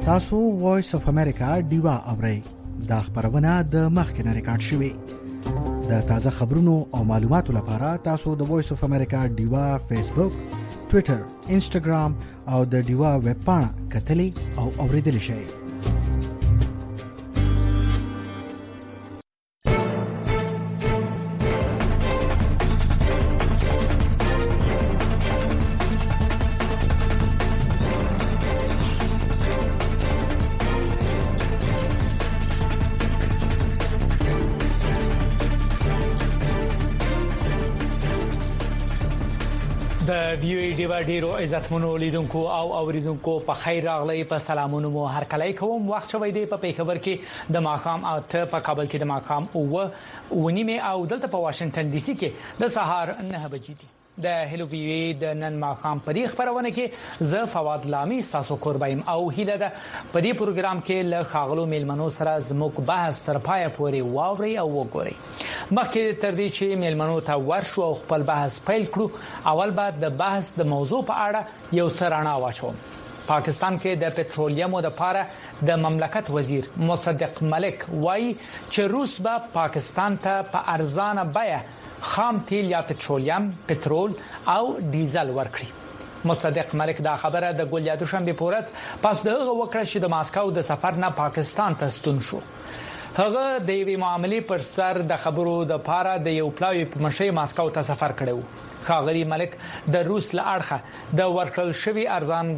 تاسو وایس اف امریکا ډیوا اورئ دا خبرونه د مخکنه ریکارډ شوې د تازه خبرونو او معلوماتو لپاره تاسو د وایس اف امریکا ډیوا فیسبوک، ټوئیټر، انسټاګرام او د ډیوا ویب پاڼه کتلې او اوریدل شئ. د ویو ډیوا ډیرو عزتمنو لیدونکو او اوریدونکو په خیر راغلی په سلامونو مو هر کله کوم. وخت شوی دی په پیښور کې د ماقام او ته په کابل کې د ماقام او ونیمه او دلته په واشنگټن ډي سي کې د سهار 9 بجې دي. د هلو ویو د نن ماقام په دې خبرونه کې ز فواد لامي تاسو قربایم او هیله ده په دې پروګرام کې له خاغلو میلمنو سره زموږ بحث تر پای پورې واوري او وګوري. مخکې تر دې چې میلمنو ته ورشو او خپل بحث پیل کړو، اول بعد د بحث د موضوع په اړه یو سرانه واچوم. پاکستان کې د پټرولیم د لپاره د مملکت وزیر مصدق ملک وایي چې روس به پاکستان ته په ارزانه بیه خام تیل یا پټرول او ډیزل ورکړي. مصدق ملک دا خبره د ګولیاتو شنبه پورت پس دغه وکړه چې د ماسکو د سفر نه پاکستان ته ستون شو. هغه د یوې معاملې پر سر د خبرو د پاره د یو پلاوی په منشي ماسکو ته سفر کړو. خاغلی ملک د روس له اړخه د ورکړل شوی ارزان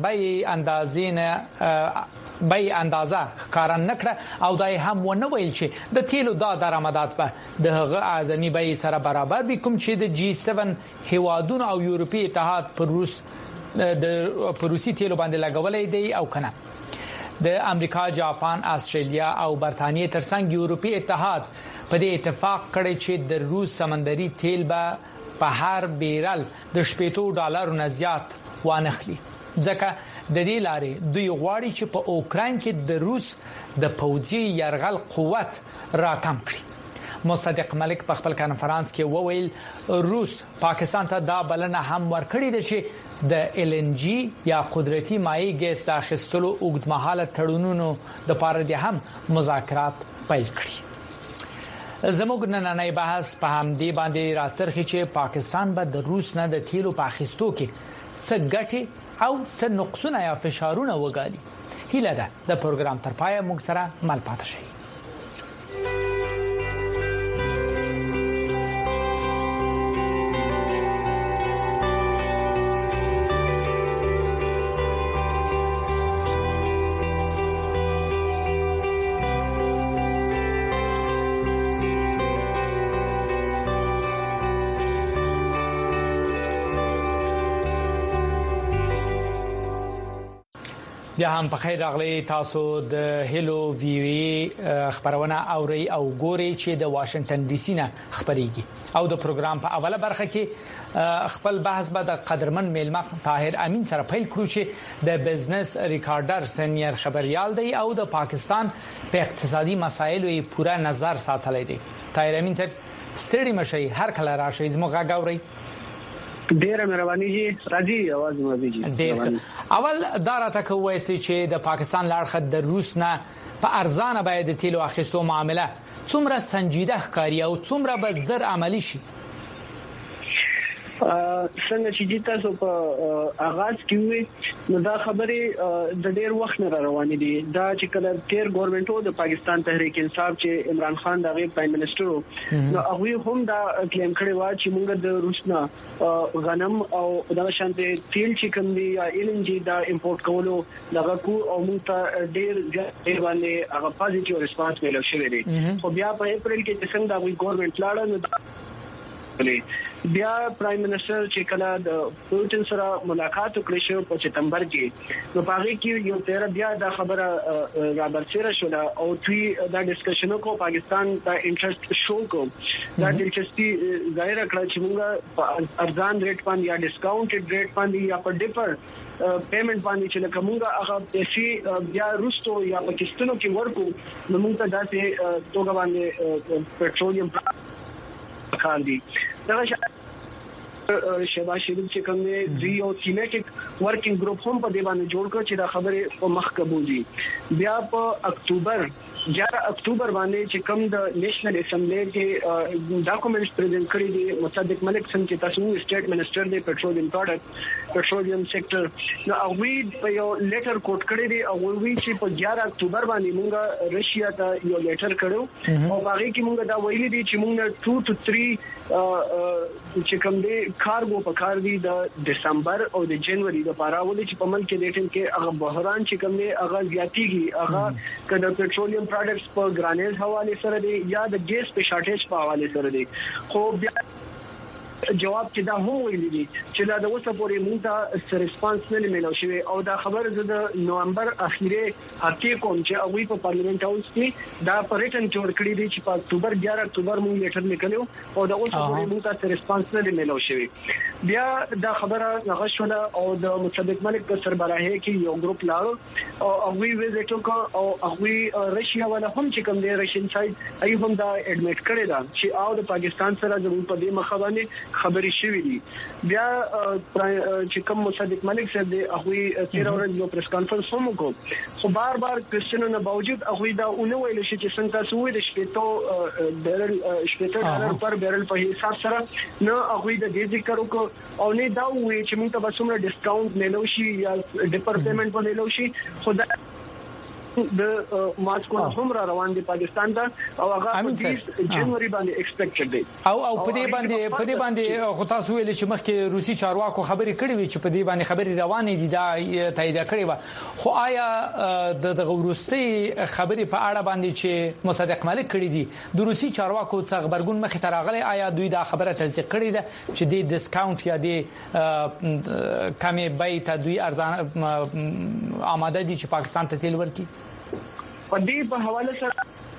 بای اندازه ښکارا نکړه او دای هم ونه ویل چې د تیلو د درآمدات به د هغه اعظمي بای سره برابر وي کوم چې د جی 7 هیوادونو او یورپی اتحاد پر روسي تیلو باندې لګولې دی او کنه. د امریکا، جاپان، استرالیا او برتانیې ترڅنګ یورپی اتحاد په دې اتفاق کړی چې د روس سمندري تیل به په هر بیرل د $80 نه زیات وانخلي. ځکه د دې لارې دوی غواړي چې په اوکراین کې د روس د پوځي يرغل قوت راکم کړي. مصدق ملک په خپل کانفرنس کې وویل روس پاکستان ته دا بلنه هم ورکړې ده چې د ال ان جی یا قدرتي مایع ګیس د اخیستلو اوږدمهاله تړونونو د لپاره د هم مذاکرات پیل کړي. زموږ نننۍ بحث په همدې باندې راڅرخي چې پاکستان به د روس نه د تیلو په اخیستو کې څه ګټي او څه نقصونه یا فشارونه وګالي. هیله ده د پروګرام تر پایه موږ سره مل پاتې شئ. بیا هم په خیر راغلی. تاسو د هلو ویو خبرونه اوري او ګوري چې د واشنگټن ډي سي نه خبريږي او د پروګرام په اوله برخه کې خپل بحث به د قدرمن میلمه طاهر امین سره پیل کړو چې د بزنس ریکارډر سینیئر خبريال دی او د پاکستان په اقتصادي مسایلو یې پوره نظر ساتلی دی. طاهر امین صاحب ستړي مشي هر کله راشي زموږ غاوري. ډیره مهرباني جی راځي आवाज مو دیږي. اول دا راته کوی چې د پاکستان لارخه د روس نه په ارزانه باید تیلو اخیستو معامله څومره سنجیده ښکاري او څومره به زر عملی شي. څنګه چې تاسو په آغاز کې وي نو دا خبره د ډېر وخت نه روانې دي. دا چې کله تیر ګورنمنټو د پاکستان تحریک انصاف چې عمران خان دغه پرایم منسٹر نو هغه هم دا کلیم کړی و چې موږ د روسنا غنم او دغه شانته تیل چې کوم دي یا ال ان جی دا امپورټ کولو دغه کو او موږ ته ډېر باندې هغه پوزټیو ریسپانس ملو شوی دی. خو بیا په اپریل کې چې څنګه دا ګورنمنټ لاړ نو بیا پرایم منسٹر چې کله د پوتین سره ملاقات وکړي شو په سپتمبر کې نو هغه کې یو تیر بیا دا خبره را برسېره شو او دوی دا ډیسکشن کو پاکستان دا انټرست شو کو دا دلچسپي ظاهر کړه چې موږ ارزان ریټ باندې یا ډیسکاونټډ ریټ باندې یا په ډیپر پیمنٹ باندې چې لکه موږ هغه پیسې بیا روسو یا پاکستانو کې ورکو نو موږ ته داسې توګه باندې پټرولیم کاندي دا شهباز شریف چې کوم دی یو تیمیټک ورکینګ ګروپ هم په دې باندې جوړ کړ چې دا خبره په مخ کبوزي. بیا په اکتوبر 11 اکتوبر باندې چې کوم د نېشنل اسمبلی کې ډاکومېنټس پریزنټ کړی دي مصدق ملک سم چې تاسو سټیټ منسٹر دی پېټرولیم پروډکټ پېټرولیم سېکټر نو هغه په یو لیټر کوټ کړی دی او وی چې په 11 اکتوبر باندې موږ رشیا ته یو لیټر کړو او هغه کې موږ دا ویلي دي چې موږ 2 to 3 چې کوم دی کارګو په کار دی د دسمبر او د جنوري د پاره ولې چې په ملک کې د ټیم کې هغه بحران چې کوم دی هغه زیاتیږي هغه کله پېټرولیم پروډکټس په ګرانیز حواله سره دی یا د ګیس په شارټیج په حواله سره دی. خو بیا جواب چې دا هم ویلي دي چې دا د اوسه پورې موږ ته ریسپانس نه ملو شوی او دا خبر زه د نومبر اخیری هفته کوم چې هغه په پارلیمنت هاوس کې دا پریټن جوړ کړی دی چې په اکتوبر 11 اکتوبر موږ لیټر لیکلو او دا اوسه پورې موږ ته ریسپانس نه ملو شوی. بیا دا خبره نغښوله او د مصدق ملک په سربراهي کې یو ګروپ لاړو او هغه ویزټ وکړ او هغه رشیا ولا هم چې کوم دی رشین سایډ ای هم دا اډمیټ کړی دا چې او د پاکستان سره زموږ په دې مخ باندې خبرې شوې دي. بیا چې کوم مصدق ملک صاحب دی هغه 13 ورځې یو پریس کانفرنس هم وکړ خو بار کوېسچنونو نه باوجود هغه دا اونې ویل شي چې څنګه تاسو وې د شپېتو ډالر پر بیرل په حساب سره نو هغه د دې ذکر وکړ او نه دا وې چې موږ ته به څومره ډیسکاونټ ملو شي یا ډیپر پیمنٹ به ملو شي خو دا د ماسکو هم را روان دي پاکستان ته او هغه په جنوري باندې ایکسپیکټډ دي او په دې باندې خو تاسو ویل چې مخکې روسي چارواکو خبرې کړې وي چې په دې باندې خبرې روانې دي دا تایید کړې و خو آیا د روسي خبرې په اړه باندې چې مصدق ملک کړې دي د روسي چارواکو څخه خبرګون مخې ته راغلي آیا دوی دا خبره تصدیق کړې ده چې د ډیسکاونټ یا د کمې بیه ته دوی ارزانه آماده دي چې پاکستان ته تیل ورکړي؟ په دې په حواله سره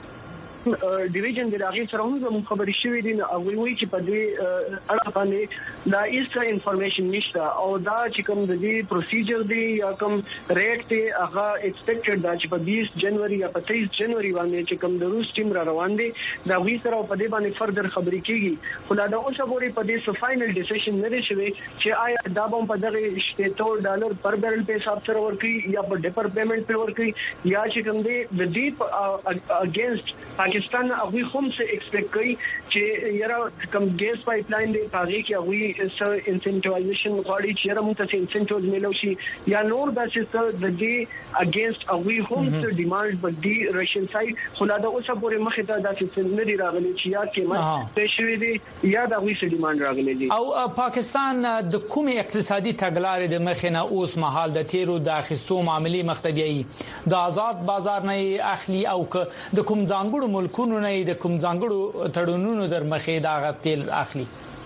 ډیویژن د راغی سره هم زموږ خبرې شوې دي او وی چې په دې اړه باندې دا هیڅ انفارمیشن نشته او دا چې کوم د دې پروسیجر دی یا کوم ریټ دی هغه ایکسپیکټډ دا چې په 20 جنوري یا په 23 جنوري باندې چې کوم د روس ټیم را روان دي دا وی سره په دې باندې فردر خبرې کیږي خو دا اوسه پورې په دې سو فائنل ډیسیژن نه دی شوی چې آیا دا به په دغه $70 پر بیرل په حساب سره ورکړي یا په ډیپر پیمنٹ په ورکړي یا چې کوم دی د دې اگینست پاکستان هغه هم څه ایکسپیکټ کوي چې یاره کوم ګیس پایپ لاین دی هغه کې هغه څه انسنټیوایزیشن غواړي چې یاره موږ ته انسنټیوز ملو شي یا نور د څه د دې اگینست هغه هم څه ډیماند بدی رشین سایډ خلاده اوسه پورې مخه ته د څه نه دی راغلي چې یا قیمت پېښوي دي یا د هغه څه ډیماند راغلي دي او پاکستان د کومې اقتصادي تګلارې د مخینه اوس مهال د تیرو د اخیستو معاملې مختبیي د آزاد بازار نه اخلي او د کوم ځانګړو ملکونو نه د کوم ځانګړو تړونونو در مخې دا تیل اخلي؟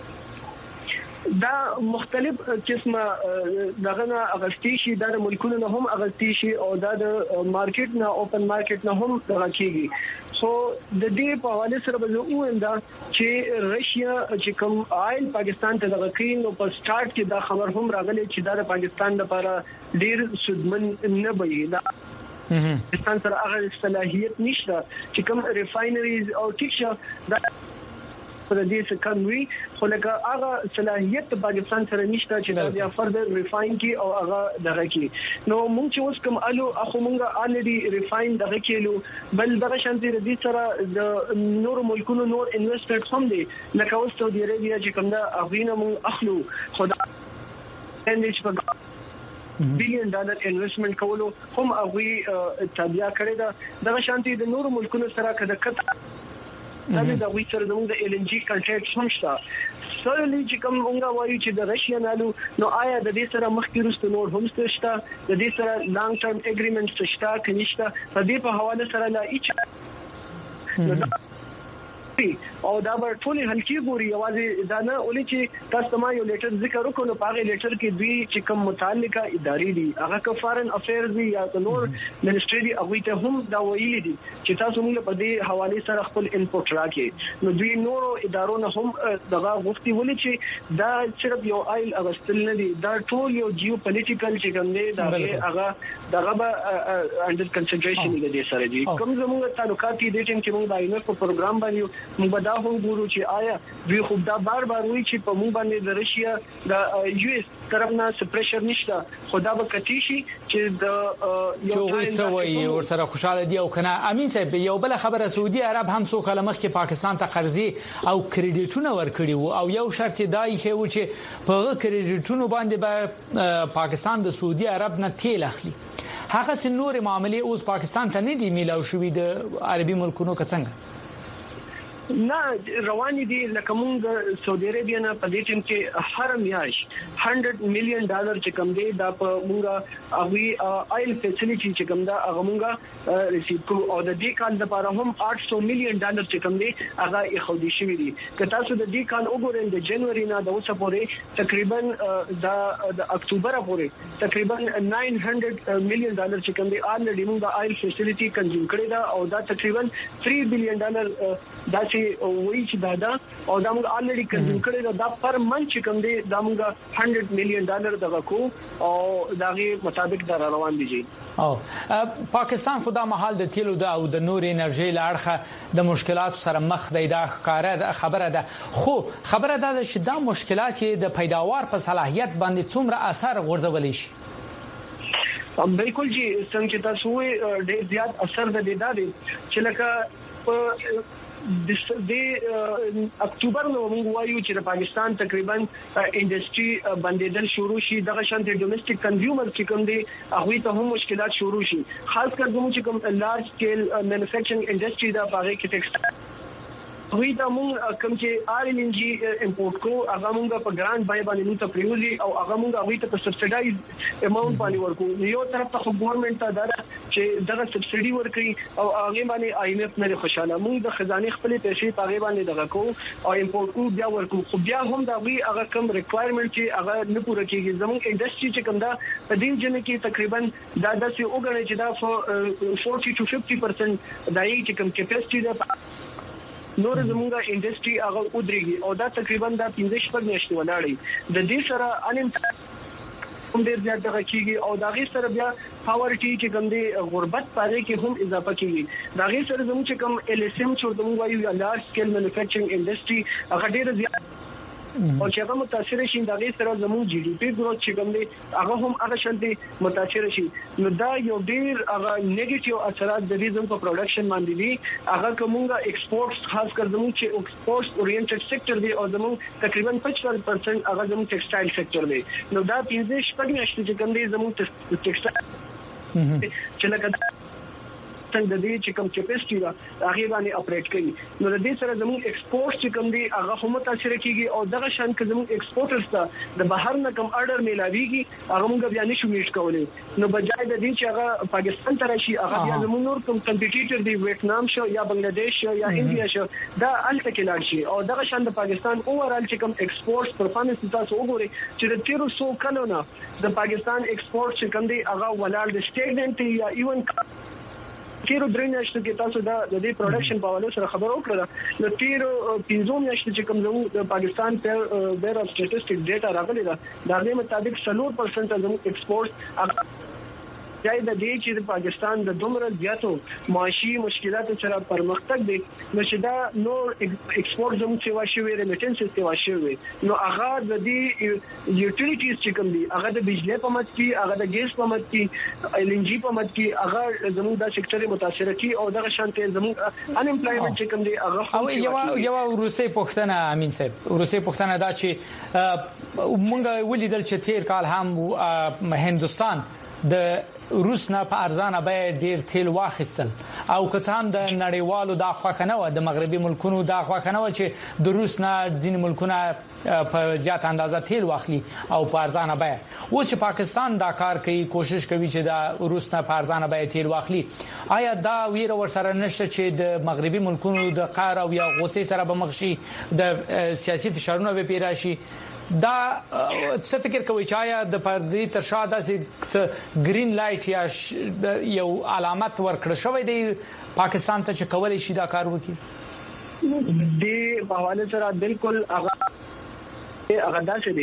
دا مختلف قسمه دغه اغستی شي د ملکونو نه هم اغستی شي او د مارکیټ نه اوپن مارکیټ نه هم راکېږي سو د دې په حواله سره به وایم دا چې رشیا چې کوم آیل پاکستان ته دغه کین او په سٹارټ کې دا خبر هم راغلی چې د پاکستان لپاره ډیر سودمن نه وي دا پاکستان سره هغه صلاحیت نشته چې کوم ریفاینریز او ټیکشه دا پر دې څه کوي خو لکه هغه صلاحیت پاکستان سره نشته چې دا بیا فردر ریفاین کی او هغه دغه کی نو موږ چې اوس کوم الو اخو موږ الریډي ریفاین دغه کېلو بل دغه شانتي ردي سره د نور ملکونو نور انویسټر هم دي لکه اوس سعودي عربیا چې کوم دا اغوینه موږ اخلو خدا اندیش په $1 billion انویسټمنټ کولو هم هغه تابع کړی دا دغه شانتي د نور ملکونو سره کده کته دا د وی سره د LNG کنټریکټ هم شته سړي چې کوم څنګه وایي چې د رشیا نالو نو آیا د دې سره مخکې وروسته نور هم شته د دې سره لانګ ټرم اګریمنټ شته کنيشته په دې په حواله سره لا هیڅ او دا به ټول هلکی ګوري یوازې دا نه ولې چې تاسو ما یو لیټر ذکر وکړو په هغه لیټر کې دوی چې کوم متعلقه ادارې دي هغه که فارن افیرز دي یا نور منسټري دي هغه ته هم دا ویلي دي چې تاسو موږ په دې حواله سره خپل انپوټ راکې نو دوی نور ادارو نه هم دغه غوښتي ولې چې دا صرف یو آیل اغستل نه دي دا ټول یو جیو پولیټیکل چې کوم دی دا هغه دغه انډر کنسیډریشن دي سره دي کوم زموږ تعلقات دي چې موږ د آینر په پروګرام باندې موږ دا هم ګورو چې آیا دوی خو دا بار وی چې په موږ باندې د رشیا د یو اس طرف نه سپریشر نشته خدا به کتی شي چې د یو څه وایي ورسره خوشاله دی او کنه. امین صاحب یو بل خبره سعودي عرب هم څو کله مخکې پاکستان ته قرضې او کریډټونه ورکړي وو او یو شرط دای و چې په کریډټونو باندې به پاکستان د سعودي عرب نه تیل اخلي. هغه سنور معاملې اوس پاکستان ته نه دی میلاو شوې د عربي ملکونو څنګه نه رواني دي لکه مونږ سعودي عربیا نه په دې ټیم کې هر میاش $100 مليون چې کوم دی دا په مونږه اوی آیل فیسیلیټي چې کوم دا هغه مونږه ریسیو کوو او د دې کال لپاره هم $800 مليون چې کوم دی هغه خودي شوی دي که تاسو د دې کال وګورئ د جنوري نه د اوسه پورې تقریبا د اکتوبر پورې تقریبا $900 مليون چې کوم دی آلریډي مونږه آیل فیسیلیټي کنزیوم کړی دا او دا تقریبا $3 بليون دا وی چې دا او دا موږ الریډي کنزیوم کړی دا پر منث چې کوم دی دا موږ $100 مليون دغه کو او دغه مطابق در روان دي. او پاکستان خو دا محل د تیلو او د نور انرژي لارخه د مشکلات سره مخ دی دا خبره ده خو خبره ده چې دا مشکلات د پیداوار په صلاحیت باندې څومره اثر غورځولې شي. بالکل جی څنګه تاسو ډېر زیات اثر د دې چې لکه د اکتوبر نو موږ وایو چې د پاکستان تقریبا انډستری بندیدل شروع شي دغه شانت ډومېسټک کنزیومر چې کوم دي هغه ته هم مشکلات شروع شي خاص کر کوم چې کوم لارج سکیل مینوفیکچرینګ انډستری دا پاره کې ټیکسټایل وی دا مونږ کوم چې آر ان جی امپورټ کو هغه مونږ په ګرانټ بای باندې نو ته پریوزي او هغه مونږ هغه ته په سبسایډایز اماونټ باندې ورکو یو طرف ته ګورنمنت ته دا چې دغه سبسایډي ورکړي او هغه باندې آی ایم اف نه خوشاله مونږ د خزانه خپل پیسې هغه باندې دغه کو او امپورټ کو بیا ورکو خو بیا هم دا وی هغه کم ریکوایرمنټ چې هغه نه پوره کیږي زموږ انډستری چې کوم دا په دې ځنه کې تقریبا دا داسې وګڼي چې دا 40 to 50% دایي چې کوم کیپاسټي ده نور زموږه انډستری هغه ودرېږي او دا تقریبا دا 15 میاشتې ولاړې د دې سره ان هم ډېر زیات دغه کیږي او دا غي سره بیا پاورټي چې کوم دی غربت پاره کې هم اضافه کیږي دا غي سره زموږ چې کوم ال اس ام چې زموږ وایو لارج سکیل مینوفیکچرینګ انډستری هغه ډېر زیات او چې هغه متاثر شي دا غي سره زموږ جی ډي پی ګروث چې کوم دی هغه هم هغه شانتي متاثر شي نو دا یو ډیر هغه نیگیټیو اثرات د دې زموږ په پروډکشن باندې دي هغه کومه ایکسپورټس خاص کر زموږ چې ایکسپورټس اورینټډ سېکټر دی او زموږ تقریبا 55% هغه زموږ ټیکسټایل سېکټر دی نو دا 15 میاشتې چې کوم دی زموږ ټیکسټایل چې لکه څنګه د دې چې کوم کیپاسټي دا هغه باندې اپریټ کوي نو د دې سره زموږ ایکسپورټ چې کوم دی هغه هم متاثر کیږي او دغه شان کې زموږ ایکسپورټرز ته د بهر نه کوم اورډر میلاویږي هغه موږ بیا نشو میټ کولای نو بجای د دې چې هغه پاکستان ته راشي هغه بیا زموږ نور کوم کمپیټیټر دی ویتنام شو یا بنگلاديش شو یا انډیا شو دا الته کې لاړ شي او دغه شان د پاکستان اوورال چې کوم ایکسپورټ پرفارمنس تاسو وګورئ چې د 1300 کلو نه د پاکستان ایکسپورټ چې کوم دی هغه ولال د سټیګنټ یا ایون تیرو درې میاشتو کې تاسو د دې پروډکشن په حواله سره خبر وکړه نو تیرو 15 میاشتې چې کوم زموږ د پاکستان پر بیره اف سټټیسټک ډیټا راغلی دا د دې مطابق 4% زموږ ایکسپورټ ځای د دې چې د پاکستان د دومره زیاتو معاشي مشکلاتو سره پرمختګ دی نو چې دا نور ایکسپورټ زموږ څخه شوی ریمیټنس څخه شوی نو هغه د دې یوټیلیټیز چې کوم دي هغه د بجلی په مت کې هغه د ګیس په مت کې ال ان جی په مت کې هغه زموږ د سېکټر متاثر کی او دغه شانته زموږ ان امپلایمنت چې کوم دی هغه او یو روسي پښتنه امین صاحب روسي پښتنه دا چې مونږ ولیدل چې تیر کال هم هندستان د روس نه په ارزانه به ډیر تیل واخیستل او کته هم د نړیوالو د خواکنه و د مغربي ملکونو د خواکنه و چې د روس نه ځین ملکونه په زیات اندازه تیل واخلي او په ارزانه به اوس چې پاکستان دا کار کوي کوشش کوي چې د روس نه په ارزانه به تیل واخلي آیا دا ویره ورسره نشته چې د مغربي ملکونو د قهر او یا غوسې سره به مخشي د سیاسي فشارونو به پیراشي دا څه فکر کوي چې آیا د پردي تر شا داسې گرین لایټ یا یو علامت ورکړ شوی دی پاکستان ته چې کولای شي دا کار وکړي د حواله سره بالکل هغه داسې دی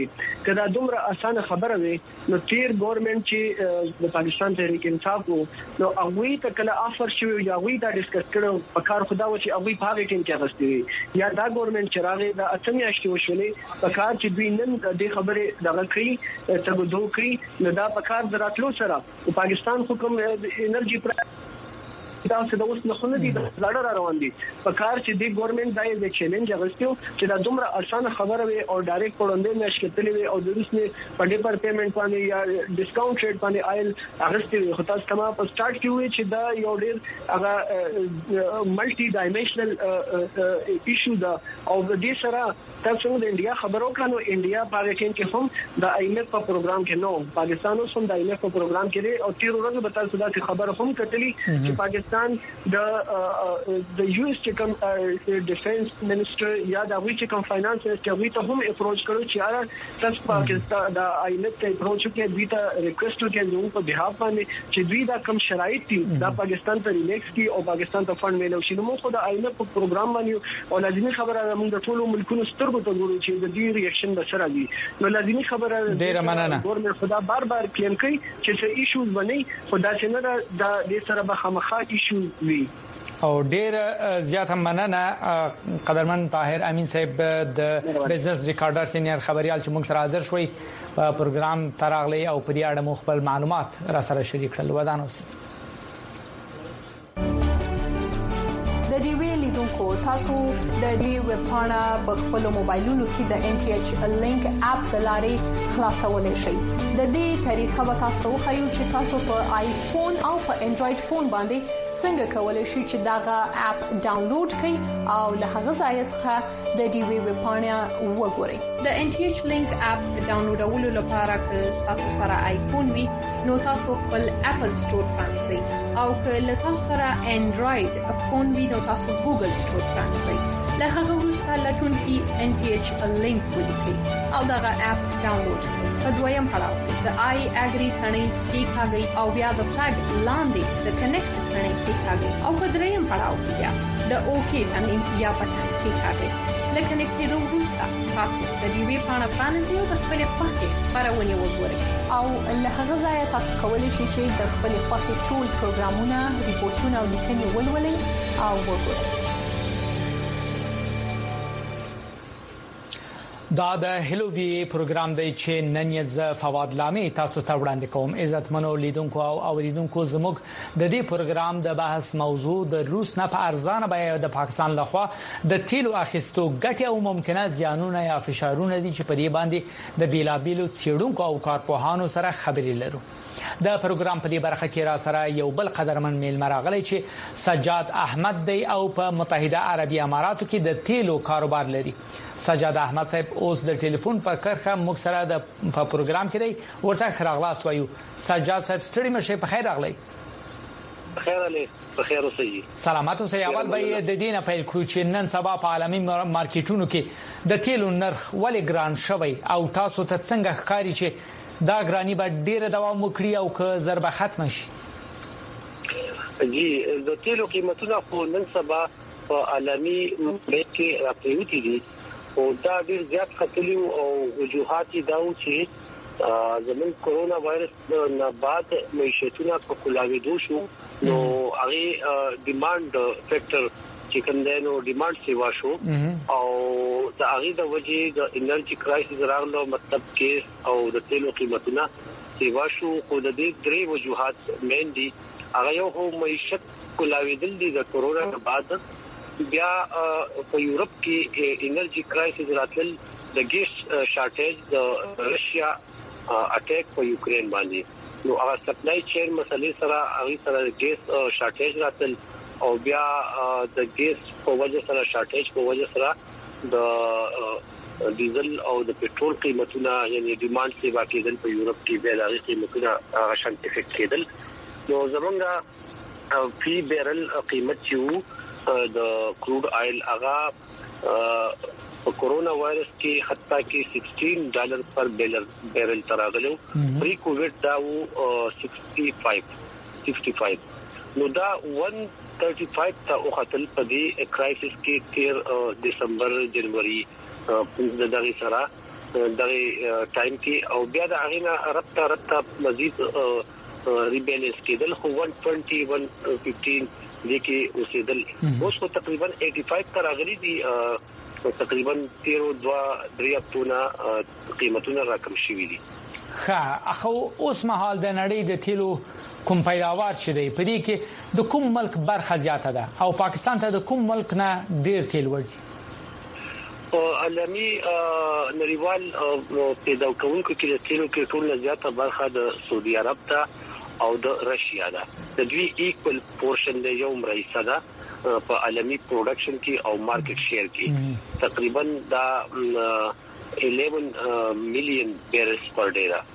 کدا دومره اسانه خبره وي نو تیر ګورنمنت چې د پاکستان تحریک انصاف نو هغه ته کله افر شوی یا وی دا ډیسکس کړو په کار خدا و چې هغه په هغه ټیم کې غوښتي یا دا ګورنمنت چې راغی دا اتمه اشتي وشولې په کار چې دوی نن د خبره دغه کړی ته دوه کړی نو دا په کار دراتلو سره پاکستان حکومت انرژي دا څه د اوس نه خو نه دي لړ روان دي په کار چې دی ګورنمنت دای د چیلنج غوښتو چې دا دومره اسانه خبره وي او ډایرکټ پروندې مشکلې وي او د روس نه په ډیپر پیمنٹ باندې یا ډیسکاونټ ریټ باندې آیل غوښتي خو تاسو کما په سٹارټ کې وي چې دا یو ډیر هغه ملټي ډایمنشنل ایشو دا او د دې سره تاسو د انډیا خبرو کانو انډیا پاکستان کې هم د IMF په پروګرام کې نو پاکستان هم د IMF په پروګرام کې او تیر ورځ به تاسو دا خبر هم کتلی چې پاکستان د یو اس چې کوم ډیفنس منسٹر یا د وی چې کوم فاینانس منسٹر وی ته هم اپروچ کړو چې تاسو پاکستان د IMF ته اپروچ کې دوی ته ریکوست وکړو په بهاف باندې چې دوی دا کم شرایط دي د پاکستان ته ریلیکس کی او پاکستان ته فند میلو شي نو موږ د IMF په پروګرام باندې او لازمي خبره موږ د ټولو ملکونو سترګو ته ګورو چې د دې ریاکشن به سره دي نو لازمي خبره ډیره مننه ګورنمنت خدا بار کلیم کوي چې څه ایشوز بنئ خدا چې نه د دې سره به خامخا وی او ډیر زیات مننه قدرمن طاهر امین صاحب د بزنس ریکارډر سینیئر خبريال چې موږ سره حاضر شوي په پروګرام تراغلي او په دې اړه مخبل معلومات را سره شریک کړل ودان اوسئ د دې ویلي دونکو تاسو د دې ویب پاڼه په خپل موبایلونو کې د NTH لینک اپ د لارې خلاصولای شئ د دې طریقه به تاسو خایو چې تاسو په آیفون او په انډراید فون باندې څنګه کولای شئ چې داغه اپ ډاونلوډ کړئ او له هغه ځای څخه د دې ویب پاڼه وګورئ د NTH لینک اپ ډاونلوډولو لپاره که تاسو سره آیفون وي نو تاسو خپل اپل سٹور پرانځئ او که له تاسو سره انډراید فون وي نو تاسو ګوګل سٹور پرانځئ له هغه وروسته لټون کې NTH لینک ولیکئ او داغه اپ ډاونلوډ کړئ په دویم پړاو د آی اګری ثنې کې کاږي او بیا د فلګ لاندې د کنیکټ ثنې کې کاږي او په دریم پړاو کې بیا د اوکی ثنې یا پټن کې کاږي لکه نکته وروسته تاسو د دې وی پاڼه پرانځئ او د خپل پخې خبرونه وګورئ او له هغه ځای تاسو کولی شئ چې د خپل پخې ټول پروګرامونه ریپورتونه او لیکنې ولولئ او وګورئ دا د هلو وی پروګرام دی چې نن یې فواد لامي تاسو ته وړاندې کوم عزتمنو لیدونکو او اوریدونکو زموږ د دې پروګرام د بحث موضوع د روس نه په ارزانه بیه د پاکستان لخوا د تیلو اخیستو ګټه او ممکنه زیانونه یا فشارونه دي چې په دې باندې د بیلابیلو څېړونکو او کارپوهانو سره خبرې لرو د پروګرام په دې برخه کې را سره یو بل قدرمن میل مراغلی چې سجاد احمد دی او په متحده عربی اماراتو کې د تیلو کاروبار لري سجاد احمد صاحب اوس د ټلیفون پر کرخه موږ سره د پروګرام کې دی ورته خراغلاس وایو سجاد صاحب ستړي مشه په خیر راغلی خیر علي په خیر اوسئ سلامات اوسئ اول به د دینه پیل کړو چې نن سبا په عالمي مارکیټونو کې د تیلو نرخ ولې ګران شوی او تاسو ته څنګه ښکاري چې دا ګرانی به ډیره دوام وکړي او که ضربه ختم شي جی د تیلو قیمتونه په نن سبا په عالمي مارکیټ کې راپریوتی دي او دا ډیر زیات خطري او وجوهات دا و چې زمون کورونا وایرس نه بعد معیشتونه په کولاویدو شو نو هغه ډیماند فیکٹر چې کندنو ډیماند سیوا شو او دا هغه د وجې د انرژي کرایسس راغلو مطلب کې او د تیلو قیمتونه سیوا شو خو د دې درې وجوهات مین دي هغه یو هو معیشت کولاویدل دي د کورونا نه بعد بیا په یورپ کې انرژي کرایسس راتل د ګیس شارټیج د رشیا اٹیک په یوکرين باندې نو هغه سپلای چین مسلې سره هغه سره ګیس شارټیج راتل او بیا د ګیس په وجه سره شارټیج په وجه سره د ډیزل او د پټرول قیمتونه یعنی ډیماند سی واقعیدل په یورپ کې به د قیمتونه شانت افیکټ کېدل نو زمونږه فی بیرل قیمت چې د کروډ آیل هغه په کورونا وایرس کې حتی کې $16 پر بیرل تراغلو پری کووډ دا و 65 نو دا 135 ته وختل په دې کرایسس کې 13 دسمبر جنوري د دغه سره دغه ټایم کې او بیا د اغینا ربطه مزید ریبیلنس کېدل خو 120-115 دغه اوسېدل اوس په تقریبا 85 تر اغلی دي تقریبا 13.2 پونه قیمتونه راکم شوي دي. خو اوس مهال د نړۍ د تیلو کوم پیداوار شې دی په دې کې د کوم ملک برخه زیاته ده او پاکستان ته د کوم ملک نه ډیر تیل ورځي؟ عالمي نړیوال پیدا کوونکو کې د تیلو کې ټول زیاته برخه د سعودي عرب ته او د رشیا ده. د دوی ایکوال پورشن د یو رئیسه ده په عالمي پروډکشن کې او مارکیټ شیر کې تقریبا دا 11 مليون بیرلز پر ډے ده.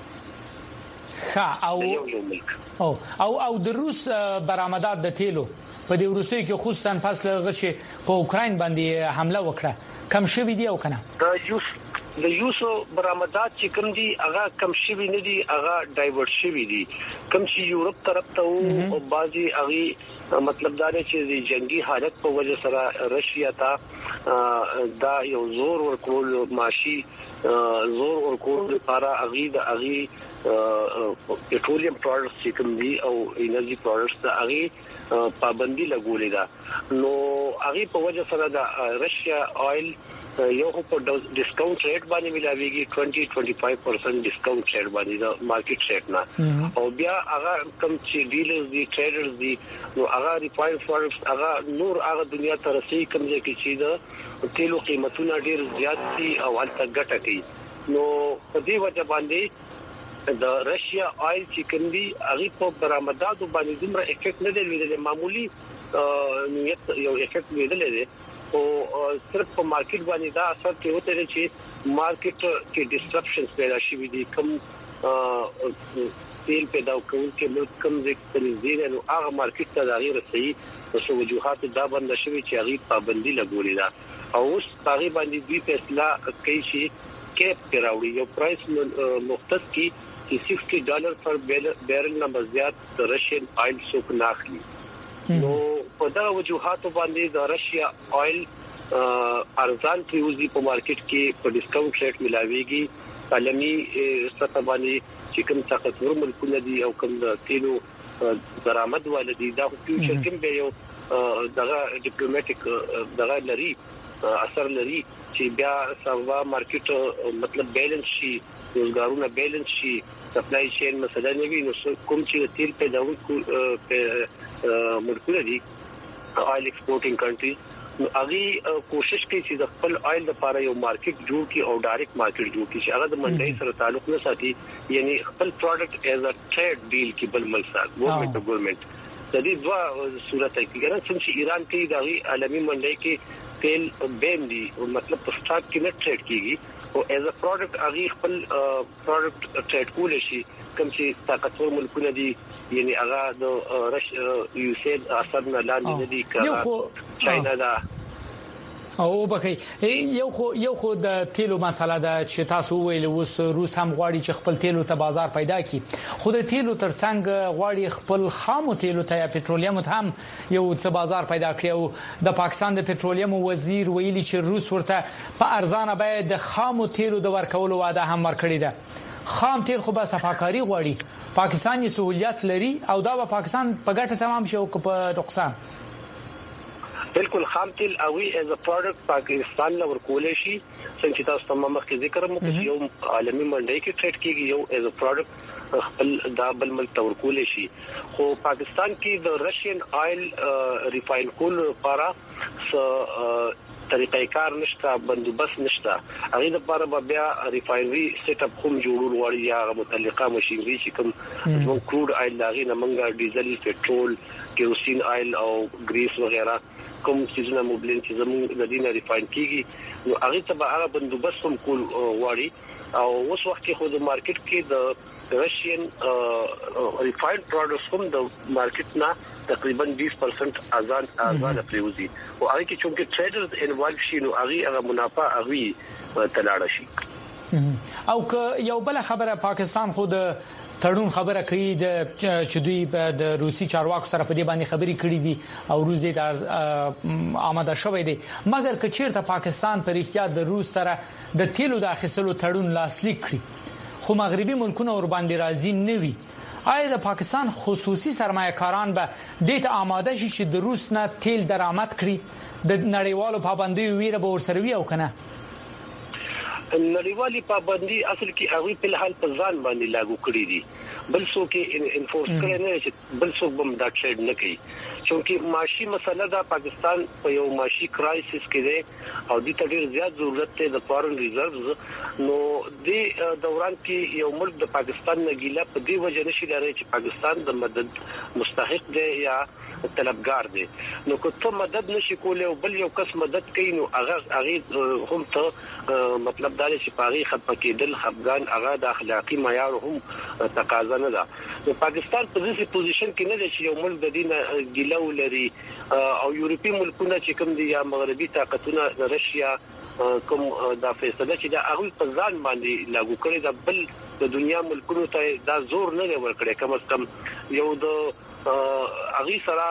او د روس برآمدات د تیلو په دې روسي کې خصوصا پس له غشي په اوکرين باندې حمله وکړه کم شوی دی او کنه د یوسو برآمدات چې کوم دي هغه کم شوی نه دي هغه ډایورټ شوی دي کوم چې یورپ طرف ته او بازي هغه مطلب دا دی چې د جنگي حالت په وجه سره رشیا ته دا یو زور ورکول ماشي زور ورکول لپاره هغه پټرولیم پروډکټس چې کوم دي او انرژي پروډکټس ته هغه پابندي لګولې ده نو هغه په وجه سره د رشیا آیل یو په ډیسکاونټ ریټ باندې ملاويږي 20-25% ډیسکاونټ ریټ باندې د مارکیټ ریټ نه او بیا هغه کوم چې ډیلرز دي ټریډرز دي نو هغه ریفاین پروډکټس هغه نور هغه دنیا ته رسي کوم چې چې د تیلو قیمتونه ډیر زیات دي او هلته ګټه کوي نو په دې وجه باندې د رشیا آیل چې کوم دي هغه په برآمداتو باندې دومره افیکټ نه دی لیدل معمولی نیت یو افیکټ لیدل دی او صرف په مارکیټ باندې دا اثر کې وته چې مارکیټ کې ډیسټرپشنز پیدا شي دي کم تیل پیدا کوونکې ملک کم ځکه نږدې نو هغه مارکیټ ته دغه رسي او وجوهات دا بند شوي چې هغه پابندي لګولې ده او اوس هغه باندې دوی فیصله کوي چې کیپ پیراوړي یو پرایس مختص کی چې $60 پر بیرل نه مزيات رشین آیل څوک ناخلي نو په دا وجوهات باندې د رشیا آیل ارزان کیوزي په مارکیټ کې په ډیسکاونټ ریټ ملاويږي عالمي سطح باندې چې کوم طاقتور ملکونه دي او کوم د تیلو درآمد والدي دا فیوچر کې به یو دغه ډیپلوماټیک دغه لري اثر لري چې بیا سبا مارکیټ مطلب بیلانس شي روزګارونه بیلانس شي سپلای چین مثلا نوی نو کوم چې تیل پیدا ملکونه دي آیل ایکسپورټینګ کنټریز نو هغه کوشش کوي چې د خپل آیل لپاره یو مارکیټ جوړ کړي او ډایرکټ مارکیټ جوړ کړي چې هغه د منډي سره تعلق نه ساتي یعنی خپل پروډکټ ایز ا ټریډ ډیل کې بل مل سات ګورنمنت د دې دوه صورت کې ګرځي چې ایران کې د عالمي منډي کې تیل بیم دي مطلب په سٹاک کې نه ټریډ کیږي او ایز ا پروډکټ هغه خپل پروډکټ ټریډ کول شي کوم چې طاقتور ملکونه دي یعنی هغه د یو سید اثر نه لاندې نه دي کړه چاینا دا او بخي یو خو د تیلو مسله ده چې تاسو ویل اوس روس هم غواړي چې خپل تیلو ته بازار پیدا کړي خو د تیلو ترڅنګ غواړي خپل خامو تیلو ته یا پټرولیم ته هم یو څه بازار پیدا کړي او د پاکستان د پټرولیم وزیر ویلي چې روس ورته په ارزانه بیه د خامو تیلو د ورکولو وعده هم ورکړې ده خام تیل خو به صفاکاری غواړي پاکستان یې سہولیت لري او دا به پاکستان په ګټه تمام شي او په نقصان بالکل خام تیل اوی از ا پروډکټ پاکستان لور کولې شي څنګه تاسو تمام مخکې ذکر مو کوي یو عالمي منډي کې ټریډ کیږي یو از ا پروډکټ خپل دا بل ملک تور کولې شي خو پاکستان کې د رشین آیل ریفاین کول لپاره طریقې کار نشته بندوبست نشته هغه لپاره بیا ریفاینري سیټ اپ کوم جوړول وړي یا متعلقه ماشينري چې کوم کروډ آیل لاغي نه منګه ډیزل پټرول کیروسین آیل او گریس وغیرہ کوم سيزونه موبلین چې زموږ د دینه ریفاین کیږي نو هغه ته به هغه بندوبست هم کول وړي او اوس وخت کې خو د مارکیټ کې د رشین ریفاینډ پروډکټس هم د مارکیټ نه تقریبا 20% آزاد پریوزي او هغه کې چې ټریډرز انوالو شي نو هغه منافع هغه تلاړ شي او که یو بل خبره پاکستان خود تړون خبره کوي چې دوی د روسي چارواکو سره په دې باندې خبرې کړې دي او روس دې آماده شوی دی مګر که چیرته پاکستان پر احتیاط د روس سره د تیلو د اخیستلو تړون لاسلیک کړي خو مغربي ملکونه ور باندې راضي نه وي آیا د پاکستان خصوصي سرمایه‌کاران به دې ته آماده شي چې د روس نه تیل درآمد کړي د نړیوالو پابندیو ویره به ورسره وي او کنه نړیوالي پابندي اصل کې هغه په حال په ځان باندې لاګو کړی دي بل څوک یې انفورس کړي نه چې بل څوک به دا ټریډ نه کوي چې معاشي مسله دا پاکستان په یو معاشي کرایسس کې دی او د ډېر زیات ضرورت دی د فارن ریزرڤز نو د دوران کې یو ملک د پاکستان نه ګیله په دې وجه نشي لري چې پاکستان د مدد مستحق دی یا طلبګار دی نو که ته مدد نشي کولای او بل یو کس مدد کوي نو هغه هم ته مطلب دا چې پاغي خپکیدل خفغان هغه د اخلاقی معیار هم تقاضا نه ده نو پاکستان په دې پوزیشن کې نه دی چې یو ملک د دینه ګیلو لري او یورپی ملکونه چې کوم دي یا مغربي طاقتونه د رشیا کوم د فیصله چې د هغه په ځان باندې لاګو کړي د بل د دنیا ملکونو ته دا زور نه ورکړي کم از کم یو د هغه سره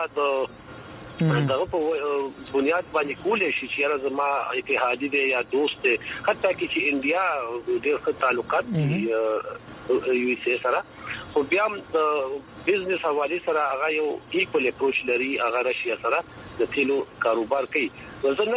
د دغه په بنیاد باندې کولې شي چې زما اتحادی دی یا دوست دی حتی چې انډیا ډېر ښه تعلقات دي یو سي سره خو بیا د بزنس حواله سره هغه یو ایکول اپروچ لري هغه رشیا سره د تیلو کاروبار کوي ځنه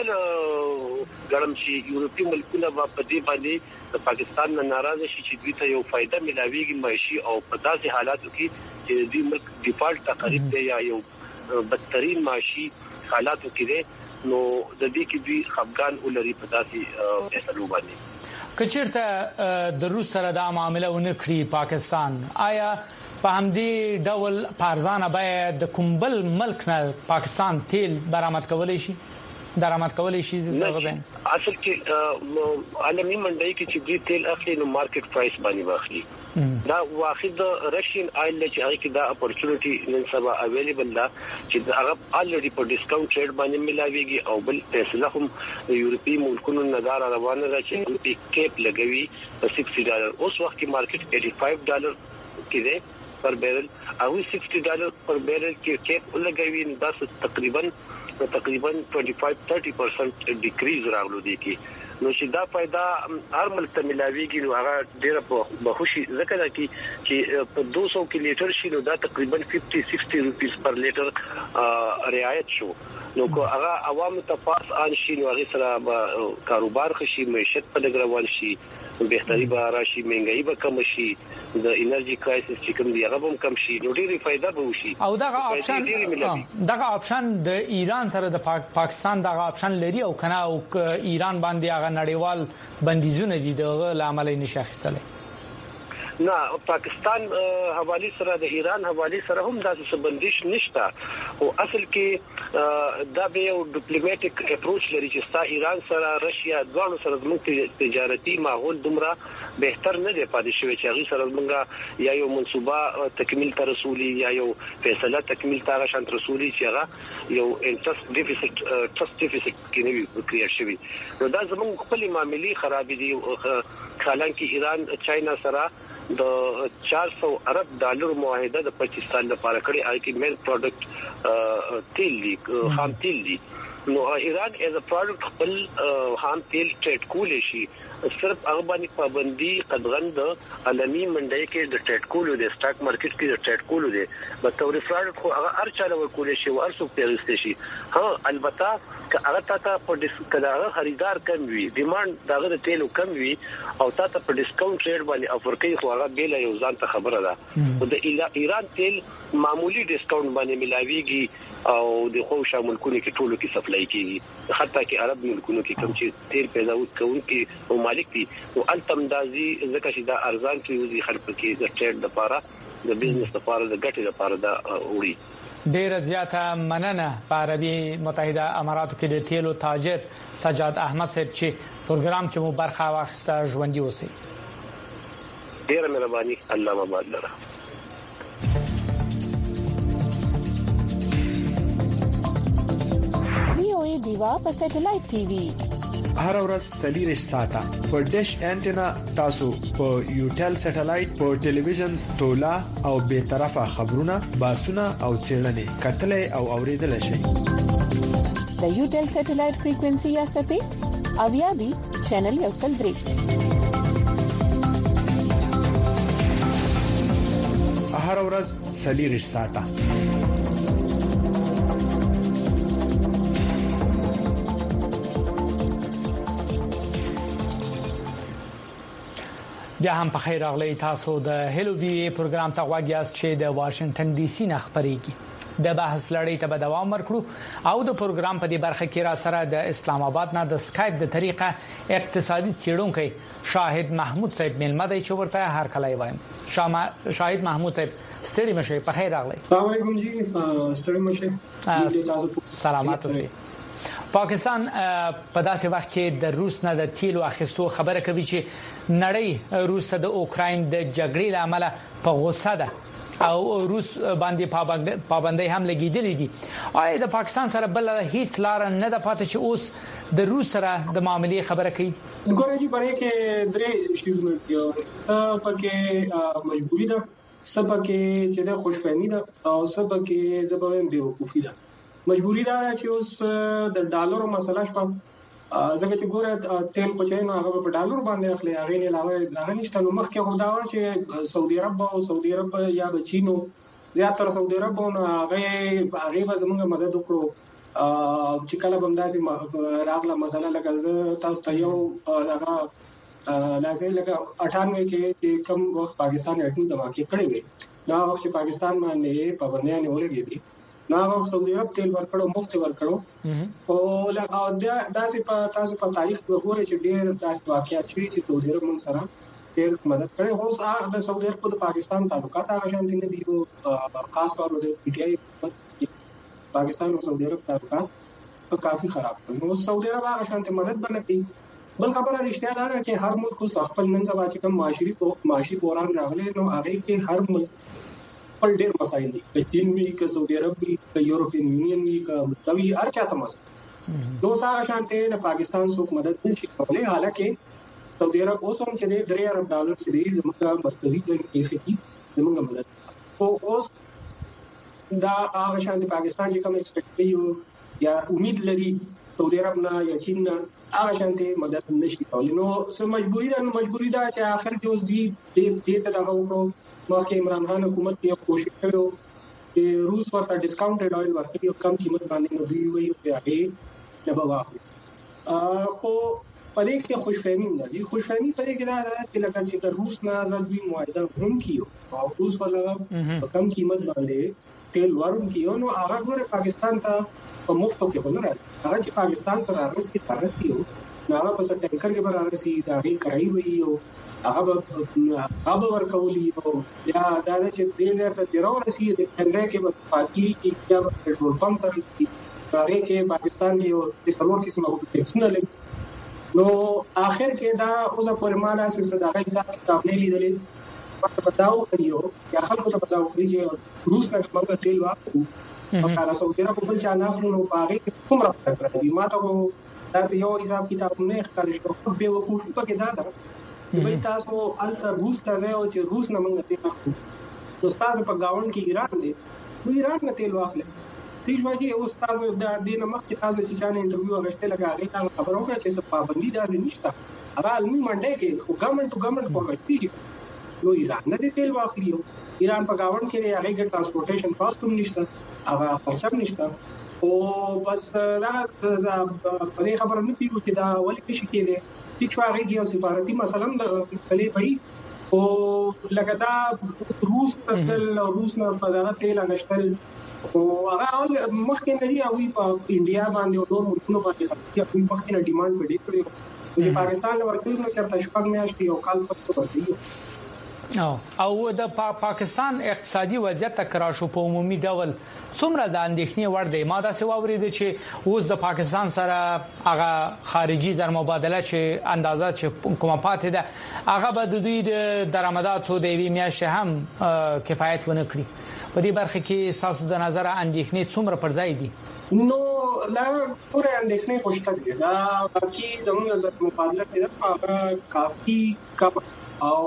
ګرم چې یورپی ملکونه په دې باندې د پاکستان نه ناراضه شي چې دوی ته یو فائدہ ملاويږي معاشي او په داسې حالاتو کې چې دوی ملک ډیفالټ تقریبا دی یا یو بدترین معاشي حالاتو کې دي نو د دې کې دوی خفغان ولري په داسې فیصلو باندې کچیرته د روس سره د معاملې ونکړي پاکستان آیا په همدې ډول پارزانه باید د کومبل ملک نه پاکستان تیل درآمد کولای شي دغه اصل کې عالمي منډي کې چې دوی تیل اخلي نو مارکیټ پرایس باندې واخلي دا واخد رشین آیل چې هغه کې دا اپورتونټی نن سبا اویلیبل ده چې هغه الریډي په ډیسکاونټ ریټ باندې ملاويږي او بل فیصله هم یورپی ملکونو نظر روانه ده چې دوی کیپ لګوي په $60 اوس وخت کې مارکیټ $85 کې ده پر بیرل او $60 پر بیرل کې کیپ لګوي نو دا تقریبا 25-30% ډیکریز راغلو دي کې نو چې دا فائدہ هر ملک ته ملاويږي نو هغه ډیره بخوشي ځکه چې په 200 کې لیټر شي نو دا تقریبا 50-60 روپیس پر لیټر رعایت شو نو کو هغه عوام ته پاس ان شي نو هغه سره کاروبار خشي معیشت په لګروال شي بهتري به راشي مهنګي به کم شي د انرژي کرایسس چې کوم دی هغه هم کم شي نو ډیره فائدہ به وشي او دغه اپشن د ایران سره د پاکستان دغه اپشن لري او کنه او ایران باندې نړیوال بندیزونه دي د عملي نشه اخیستل نه پاکستان حواله سره د ایران حواله سره هم داسې بندیش نشته او اصل کې دا به یو ډیپلوماټیک اپروچ لري چې ستا ایران سره رشیا دوه سره زموږ تجارتي ماحول دومره بهتر نه دی پاتې شوی چې هغه سره موږ یا یو منصوبه تکمیل تر رسولي یا یو فیصله تکمیل تر شان رسولي چې هغه یو انټرست ډیفیسټ کې نه وي کریټ شوی نو دا زموږ خپل معاملې خراب دي حالانکه ایران چاینا سره د $400 ارب معاهده د پاکستان لپاره کړی هغه کې مین پروډکټ تیل دی خام تیل دی نو ایران از ا پروډکټ خپل خام تیل ټریډ کولې شي صرف هغه باندې پابندي قدغن د عالمي منډي کې د ټریډ کولو د سٹاک مارکیټ کې د ټریډ کولو دی په تور پروډکټ خو هغه هر چا له کولې شي او هر څوک پیغسته شي ها البته که هغه تاسو په ډیسکاونټ خریدار کم وي ډیماند دغه تیلو کم وي او تاسو په ډیسکاونټ ریټ باندې افر کوي خو هغه بیل یو ځان ته خبره ده او د ایران تیل معمولی ډیسکاونټ باندې ملاويږي او د خو شامل ملکونو کې ټولو کې سپلای کیږي حتی کې عرب ملکونو کې کوم چې تیل پیدا کوونکي او مالک دي او التمدازي ځکه چې دا ارزان کیږي خلک کې د ټریډ لپاره د بزنس لپاره د ګټې لپاره دا وړي ډیر زیاته مننه په عربي متحده اماراتو کې د تیلو تاجر سجاد احمد صاحب چې پروګرام کې مو برخه واخیسته ژوندۍ اوسئ ډیر مهرباني الله مبارک لره VOA Diva په سټلایټ ټي وي هر ورځ 40 ساعته په ډیش انټینا تاسو په یوټل سټلایټ په ټلویزیون تولا او به طرفه خبرونه باسونه او چیرنې کتلې او اوریدل شي د یوټل سټلایټ فریکوئنسي یا سپې اویا بي چینل یو سل درې هر ورځ 40 ساعته بیا هم په خیر راغلی تاسو د هلو وی پروګرام ته غواړئ چې د واشنگټن ډي سي نه خبريږي د بحث لړۍ ته به دوام ورکړو او د پروګرام په دې برخه کې را سره د اسلام آباد نه د اسکایپ د طریقه اقتصادي څېړونکو شاهد محمود صاحب ملمه دی چې ورته هر کله وایم شاهد محمود صاحب ستړي مشه په خیر راغلی السلام علیکم جی ستړي مشه سلامات اوسئ پاکستان په داسې وخت کې د روس نه د تیلو اخیستو خبره کوي چې نړۍ روس ته د اوکراین د جګړې لامل په غوسه ده او روس باندې پابندۍ هم لګیدلې دي آیا د پاکستان سره بل هیڅ لار نه ده پاتې چې اوس د روس سره د معاملې خبره کوي ګورې چې پرې کې درې شیزونه دي پکې مجبوری ده سبکه چې د خوشفهمي ده او سبکه زبوین بیوقوفي ده مجبوری ده چې اوس د ډالرو مسله شپه ځکه چې ګوره تیل پچاینو هغه په ډالر باندې اخلي هغه نه علاوه هغه نشته نو مخکې خدا و چې سعودي عرب یا چینو زیاتره سعودي عرب او هغه زموږ مدد وکړو چې کله بمداسي راغله مسله لکه تاسو ته یو هغه لازم لکه 98 کې کم وخت پاکستان اټومي دماکي کړی وي دا وخت چې پاکستان باندې پابندیاں ولګې دي نو سعودي عرب تیل ورکړو مفت ورکړو او داسې په تاسو په تاریخ کې وګورئ چې ډېر داسې واقعیت شوي چې سعودي عرب موږ سره ډېر مدد کړې هو د سعودي عرب د پاکستان تعلقات هغه شان دي نه دي خاص طور په پی ټی آی پاکستان او سعودي عرب تعلقات کافي خراب دي نو سعودي عرب هغه شان مدد باندې بل خبره رښتیا ده چې هر ملک خپل نن سبا چې کوم معاشي بحران راغلی نو هغه کې هر ملک خپل ډېر مسایل دي چې چین وی که سعودي عرب وی که یورپین یونین وی که متوي هر چاته مسله نو څنګه شانته د پاکستان څوک مدد نشي کولای حالکه سعودي عرب اوس هم چې $3 ارب چې دی زموږ مرکزی بانک کې خېږي زموږ مدد او اوس دا هغه شانته پاکستان چې کوم ایکسپیکټ کوي یا امید لري سعودي عرب نه یا چین نه هغه شانته مدد نشي کولای نو سم مجبوری ده چې اخر کې اوس دی دې ته دا وکړو مخکې عمران خان حکومت یې کوشش کړو چې روس ورته ډیسکاونټډ اویل ورکړي او کم قیمت باندې نو دوی وایي چې هغه نه به واخلي خو په دې کې خوشفهمي نه دي خوشفهمي په دې کې دا چې لکه چې روس نه آزاد وي معاهده هم کیو او روس ولا کم قیمت باندې تیل ورون کیو نو هغه ګوره پاکستان ته په مفت کې ونه راځي هغه چې پاکستان تر راځي نو هغه په ټینکر کې برابرسي دا غي کرای وي او هغه ورکولي او یا دا چې دې ته ضرور رسي د څنګه کې په پاکي کې یا پټرول پمپ تر هغه کې پاکستان کې او د څلور قسمه ټیکسونه لګي نو اخر کې دا اوسه پرمانه اساس دا غي ځکه کتاب نه لیدلې په پتاو کړیو یا خلکو ته پتاو کړی چې روس نه موږ تیل واخلو او کله سعودي عرب په چا نه خلونو پاره کې کومه راځي ماته دا یو حساب کتاب نه ښکاري شو به وقوفي پکې دا وای تاسو الته روس ته ځو چې روس نه موږ تیل واخلو نو تاسو په گاوند کې ایران دی نو ایران نه تیل واخلې تیج واجی او تاسو د دې نمخ کې تاسو چې چانه انټرویو غشته لګا هغه تاسو خبرو کړه چې څه پابندي ده نشته هغه علمي منډه کې خو ګورنمنت ټو ګورنمنت کوي نو ایران نه تیل واخلي ایران په گاوند کې هغه ګټ ترانسپورټیشن کاست هم نشته هغه خرچه نشته او بس دا په دې خبره نه پیږي چې دا ولې کې کېده چې هغه کې سفارتي مثلا د خلې پړي او لګدا روس نه په دغه تیل غشتل او هغه مخکې نه دی او په انډیا باندې او نور ملکونو باندې خپل مخکې نه ډیماند پدې کړو چې پاکستان ورکوي نو چرته شپږ میاشتې او کال پښتو ورکوي او د پاکستان اقتصادي وضعیت تکرار شو په عمومي ډول څومره د اندېښنې وړ دی ما دا څه واورید چې اوس د پاکستان سره هغه خارجي زر مبادله چې اندازه چې کومه پاتې ده هغه به د دوی د درآمداتو د وی میاشتې هم کفایت ونه کړي په دې برخه کې تاسو د نظر اندېښنې څومره پر ځای دي نو لا پوره اندېښنې خوشته دي دا باقي زموږ نظر مقابله کې دا کافي کم او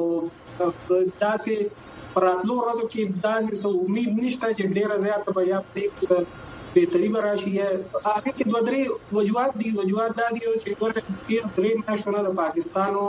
داسې پراتلو ورځو کې داسې امید نشته چې ډېر زیات به یا بهتري راشي. هغه کې دوه درې وجوهات دي دا دي چې درې میاشتونه د پاکستان او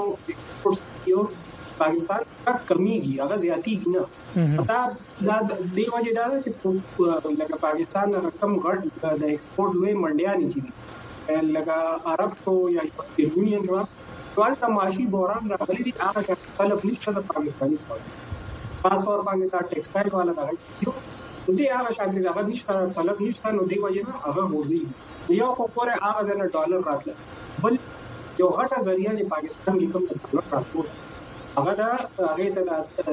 پاکستان کمیږي هغه زیاتیږي نه دا دی وجه دا چې لکه پاکستان رقم غټ د ایکسپورټ لوی منډیانې دي لکه عرب شو یا یونین شو ټول تماشي بوران راغلي دي هغه طلب نشته د پاکستاني فوج خاص طور باندې دا ټیکسټایل والا دا دې هغه شاته دا نشته طلب نشته نو دی وجه نه هغه وځي یو خو پورې هغه ځنه ډالر راتله بل یو غټه ذریعہ د پاکستان کې کوم ډالر راټول هغه دا هغه ته د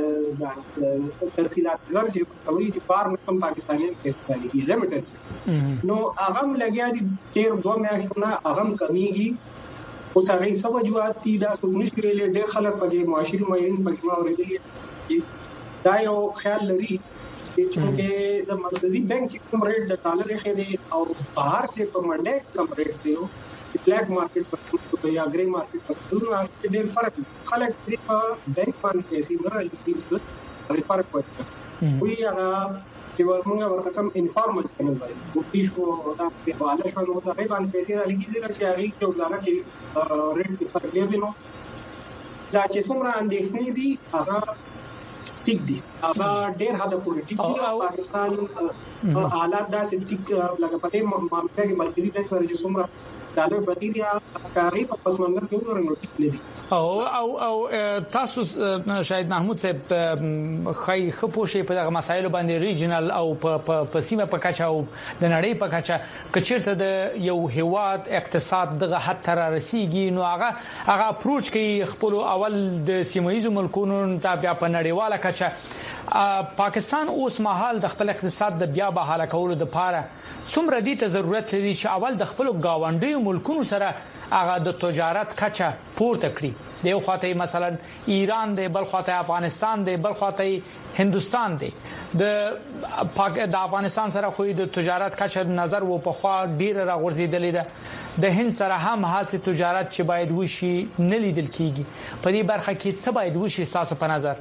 ترسیلات زر چې کوي چې بار نکم پاکستاني استعمالي لیمټډ نو هغه لګیا دي ډېر دوه میاشتونه هغه کمیږي اوس هغه سبا جوات دي دا څنګه شي ډېر خلک په معاشري معین په کې اورېدلې دا یو خیال لري چې د مرکزی بانک کوم ریټ د ډالر یې دی او بهر چې په منډه کم ریټ دی بلیک مارکیټ په یا ګری مارکیټ په ډېر فرق خلک په بانک باندې پیسې ورالي دي چې فرق پاتې وي هغه چې موږ ورته کوم انفارمل چینل وایي او پیښو دا په حواله شو نو دا باندې پیسې را لګي چې هغه یو ځانګړی کې ریټ فرق دی نو دا چې څومره اندېښنې دي هغه ټیک دي هغه ډېر حد پورې ټیک دي پاکستان حالات دا ټیک لکه پته معاملې کې مرکزی بانک ورته څومره دا به دي کاری په پسمنګر کې ورنه ټیک نه دي او تاسو شاید محمود صاحب خای خپوشي په دغه مسایلو باندې ریجنل او په سیمه په کچا او د نړۍ په کچا کچیرته د یو هیواد اقتصاد دغه حد تر رسیدي نو هغه اپروچ کوي خپل اول د سیمایي ملکونو ته بیا په نړیواله کچا پاکستان اوس مهال د خپل اقتصاد د بیا بحاله کولو لپاره څومره دي ته ضرورت لري چې اول د خپل گاونډي ملکونو سره هغه د تجارت کچا پورته کړي د یو خواته مثلا ایران دی بل خواته افغانستان دی بل خواته هندستان دی د افغانستان سره خو د تجارت کچا نظر و په خوا ډیر راغورځیدلې ده د هند سره هم حاصل تجارت چې باید وشي نه لیدل کیږي په دې برخه کې څه باید وشي تاسو په نظر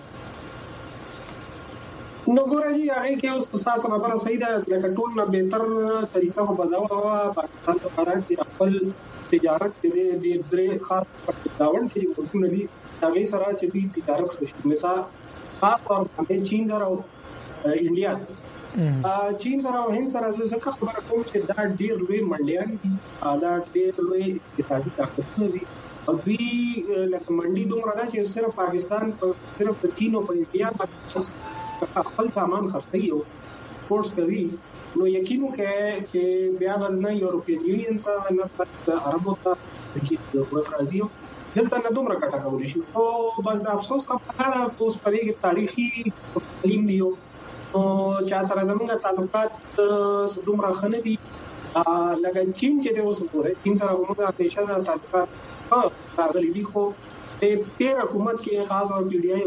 نو ګورئ هغه کې اوس تاسو خبره صحیح ده لکه ټول نه بهتر طریقه په بداوه پاکستان لپاره چې خپل تجارت دې درې خاص پټاون کې ورته دي هغه سره چې دې تجارت وشي مثال خاص طور باندې چین سره او انډیا سره چین سره او هند سره څه خبره کوم چې دا ډېر لوی منډیان دي دا ډېر لوی اقتصادي طاقتونه دي او دوی لکه منډي دومره ده چې صرف پاکستان صرف چین او انډیا خپل سامان خرڅي او فورس کوي نو یقینو کې چې بیا باندې یورپین یونین ته نه عربو ته چې راځي دلته نه دومره کټه کوي شي او بس د افسوس خبره اوس په دې تاریخي تعلیم دی او چا سره زموږ تعلقات دومره خنه دي لکه چین چې د اوس پورې چین سره موږ همیشه تعلقات راغلي دي خو د تیر حکومت کې خاص او پی ډی آی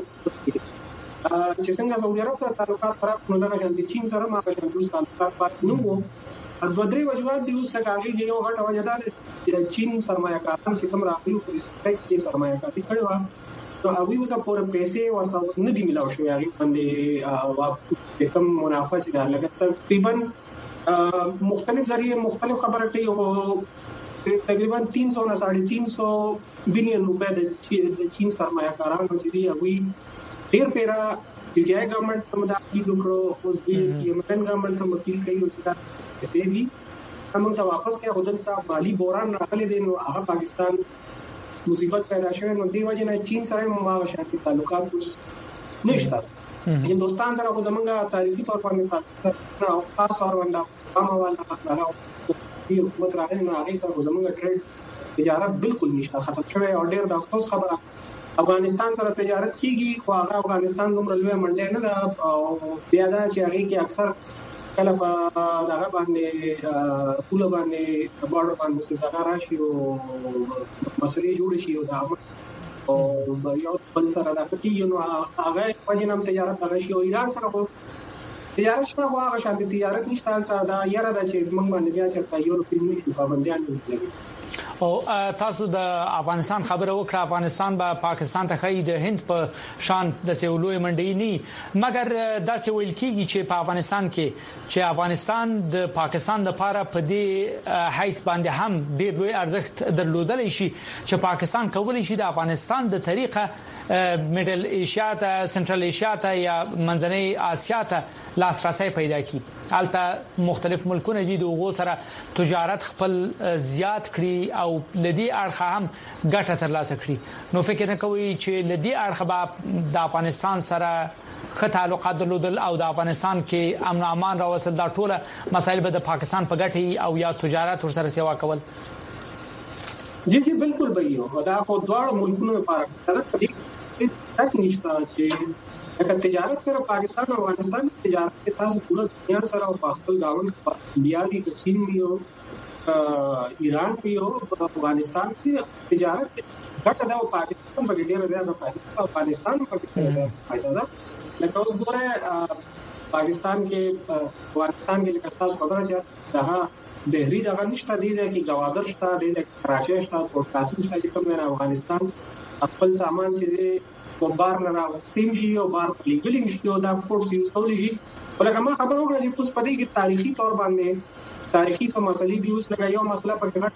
چې څنګه سعودي عرب سره تعلقات خراب نو دا چې چین سره ما په شان تعلقات پات نو وو د درې وجوهات دي اوس لکه هغه یو غټه وجه ده چې چین سرمایه‌کاران چې کوم راغلي په سپیک کې سرمایه‌کاري کړي و نو هغه اوس په پیسې ورته نه دي ملاو شوی هغه باندې کوم منافع چې ده لکه تقریبا مختلف ذریعے مختلف خبره کوي او تقریبا 300 نه 350 بلین روپے د چین سرمایه‌کاران چې دی هغه ډیر پیرا انډیا ګورنمنت ته مداخله وکړو اوس دی یمن ګورنمنت ته مکیل کوي چې دا استېدي موږ ته واپس کې هدف مالی بوران راغلي دي نو هغه پاکستان مصیبت پیدا شوه نو دی وجه نه چین سره مو شانتي تعلقات اوس نشته هندستان سره خو زمونږه تاریخي طور باندې او خاص اور باندې عامواله هغه حکومت راغلی نو هغه سره زمونږه ټریډ تجارت بالکل نشته ختم شوی او ډیر د افسوس خبره افغانستان سره تجارت کیږي خو هغه افغانستان دومره لوی منډه نه ده او بیا دا چې هغه کې اکثر کله په دغه باندې پوله باندې بارډر باندې څنګه راشي او مسلې جوړ شي او دا او یو بل سره دا کیږي نو هغه په جنم تجارت هغه شي او ایران سره تجارت شته هغه شانتي تجارت نشته دا یاره د چې موږ باندې بیا چې یو فلمي پابندیان لګي. او تاسو د افغانستان خبره وکړه، افغانستان به پاکستان ته خې د هند په شان د سیولوی منډي نه، مګر دا څه ویل کیږي چې په افغانستان کې چې افغانستان د پاکستان لپاره په دې حیث باندې هم ډېر لوی ارزښت درلودل شي چې پاکستان کولی شي د افغانستان د طریقه میډل ایشیا ته، سنټرل ایشیا ته یا منځنۍ آسیا ته لاسرسي پیدا کړي. البته مختلف ملکونه دي دغه سره تجارت خپل زیات کړي او لدی اړخ هم ګټه ترلاسه کړي. نو فکر نه کوي چې لدی اړخ به د افغانستان سره ښه تعلقات درلودل او د افغانستان کې امن امان راوستل دا ټول مسایل به د پاکستان په ګټه او یا تجارت ورسره سیوا کول. جی بالکل به یو دا خو دواړو ملکونو لپاره ترڅ تک نشته چې اگر تجارت کړو پاکستان او افغانستان تجارت کې تاسو ټول دنیا سره او خپل گاوند انډیا دی چین دی او ایران دی او افغانستان کې تجارت ګټه دا پاکستان په ډیره زیاته فائدہ او افغانستان په ډیره فائدہ ده. لکه اوس ګوره پاکستان کې افغانستان کې لکه تاسو خبره چې دا بهري دغه نشته دي چې گوادر شته دي کراچي شته او کاسم شته چې کوم نه افغانستان خپل سامان چې په بار نه راوستیم شي او بار لیګلینګ شي او دا پورټ یوز کول شي. ولکه ما خبر وکړه چې اوس پدې کې تاریخي تور باندې تاریخي څه مسلې دي. اوس لکه یو مسله په کې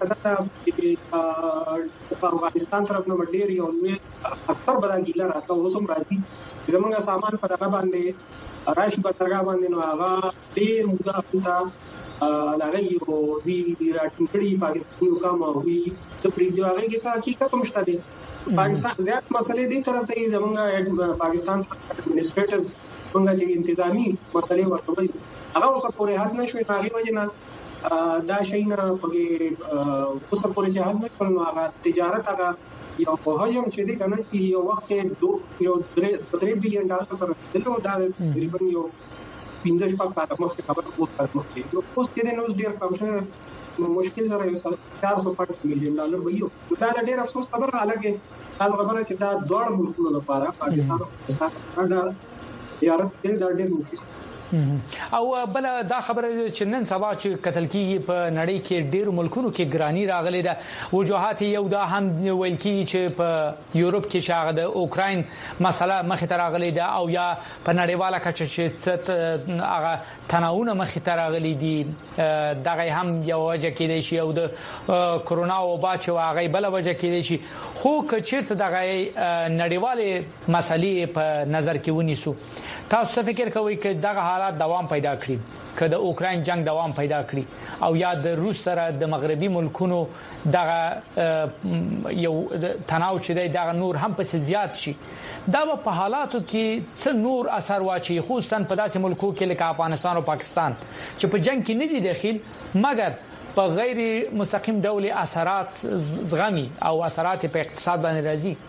غټه ده چې افغانستان طرف نه ډېر یو اکثر بدل ګیله راځي او سم راځي زمونږ سامان په دغه باندې راشي په ترګه باندې نو هغه ډېر مضاف تا هغه یو دی راټینګړي پاکستاني حکام او وی ته پریږدي هغه کې څه حقیقت هم شته دي. پاکستان زیات مسلې دي طرف ته زمونږ پاکستان ایڈمنسټریټر څنګه چې انتظامی مسلې ورته هغه اوس پورې حد نشوي هغه وجنه دا شي نه پکې اوس پورې چې حد نه کړو هغه تجارت هغه یو په هجم چې دي کنه چې یو وخت کې 3 بلین ډالر سره دلته دا تقریبا یو 15 شپږ مخکې خبره وکړه. نو اوس کې د نوز ډیر کم مشکل سره یو 450 میلیون ډالر ویو. دا ډیر افسوس خبره حالکه خبره چې دا دوه ملکونو لپاره پاکستان او افغانستان دا یارت کې دا ډیر مفید او بل دا خبره چې نن سبا چې قتل کیږي په نړۍ کې ډیر ملکونو کې ګرانی راغلي ده. وجوهات یو دا هم ویل کیږي چې په یورپ کې شاغه د اوکراین مسله مخې ته راغلي ده او یا په نړیواله کچه چې هغه تناوونه مخې ته راغلي دي. دغه هم یو وجه کېدای شي او د کرونا وبا چې هغه بل وجه کېدای شي. خو کچیرته دغه نړیواله مسلې په نظر کې ونیسو تاسو فکر کوئ چې دغه حالات دوام پیدا کړي که د اوکراین جنگ دوام پیدا کړي او یا د روس سره د مغربي ملکونو دغه یو تناو چې دغه نور هم په زیات شي دا په حالاتو کې څه نور اثر واچي خصوصا په داسې ملکو کې لکه افغانستان او پاکستان چې په جنگ کې نه دي داخل مګر په غیر مستقیم ډول اثرات زغمي او اثرات په اقتصاد باندې راځي.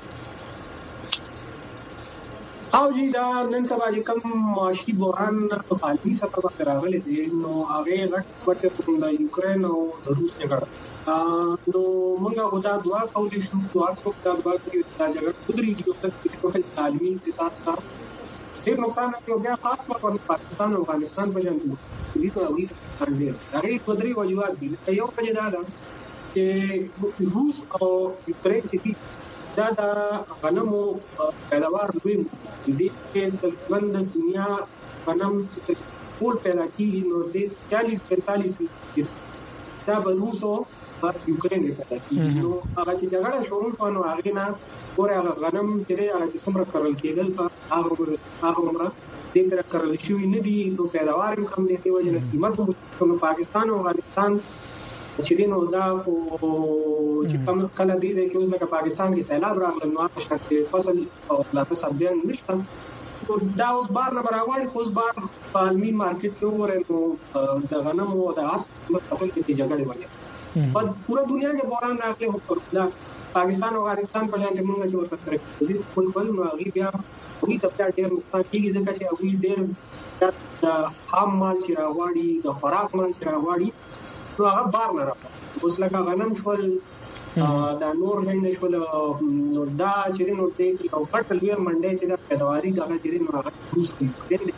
او جی دا نن سبا چې کوم معاشي بحران په عالمي سطح باندې راغلی دی نو هغه غټ د یوکرين او د روس څخه نو موږ غوډه دعا کوو چې دعا څوک دا چې دا جګړه قدرتي د خپل عالمي اقتصاد ته ډېر نقصان کوي بیا خاص په پاکستان او افغانستان په جنګ دي ته وی باندې هغه قدرتي وجوهات دي. یو په دا چې روس او یوکرين چې دا د غنمو پیداوار دوی دي چې د بند دنیا غنم ټول پیدا کیږي نو د 40-45% دا روس او یوکرين پیدا کیږي. نو هغه چې جګړه شروع شو نو هغه نه ګوره غنم چې څومره کرل کېدل په هغه عمره دې تر کرل شوی نه دي نو پیداوار کم دي په وجه قیمت په پاکستان او افغانستان چې نو دا چې کوم کله دې چې اوس لکه پاکستان کې سیلاب راغلی نو هغه شکل فصل او پلاټه سبزیان نشته دا اوس بار نه براوړي اوس بار په عالمي مارکیټ کې ورته د غنم او د اس په خپل کې جګړه وایي په پورا دنیا کې بحران راغلی هو دا پاکستان او افغانستان په لاره موږ چې ورته کوي خپل خپل نو هغه بیا وی ته ډېر نقصان کیږي ځکه چې هغه ډېر د خام مال چې راوړي د خوراک مال چې راوړي نو هغه بار نه راځي. اوس لکه غنم شول دا نور څنګه شول نو دا چې نو دې او کټل وی منډه چې د پیداواري هغه چې نو هغه روس کې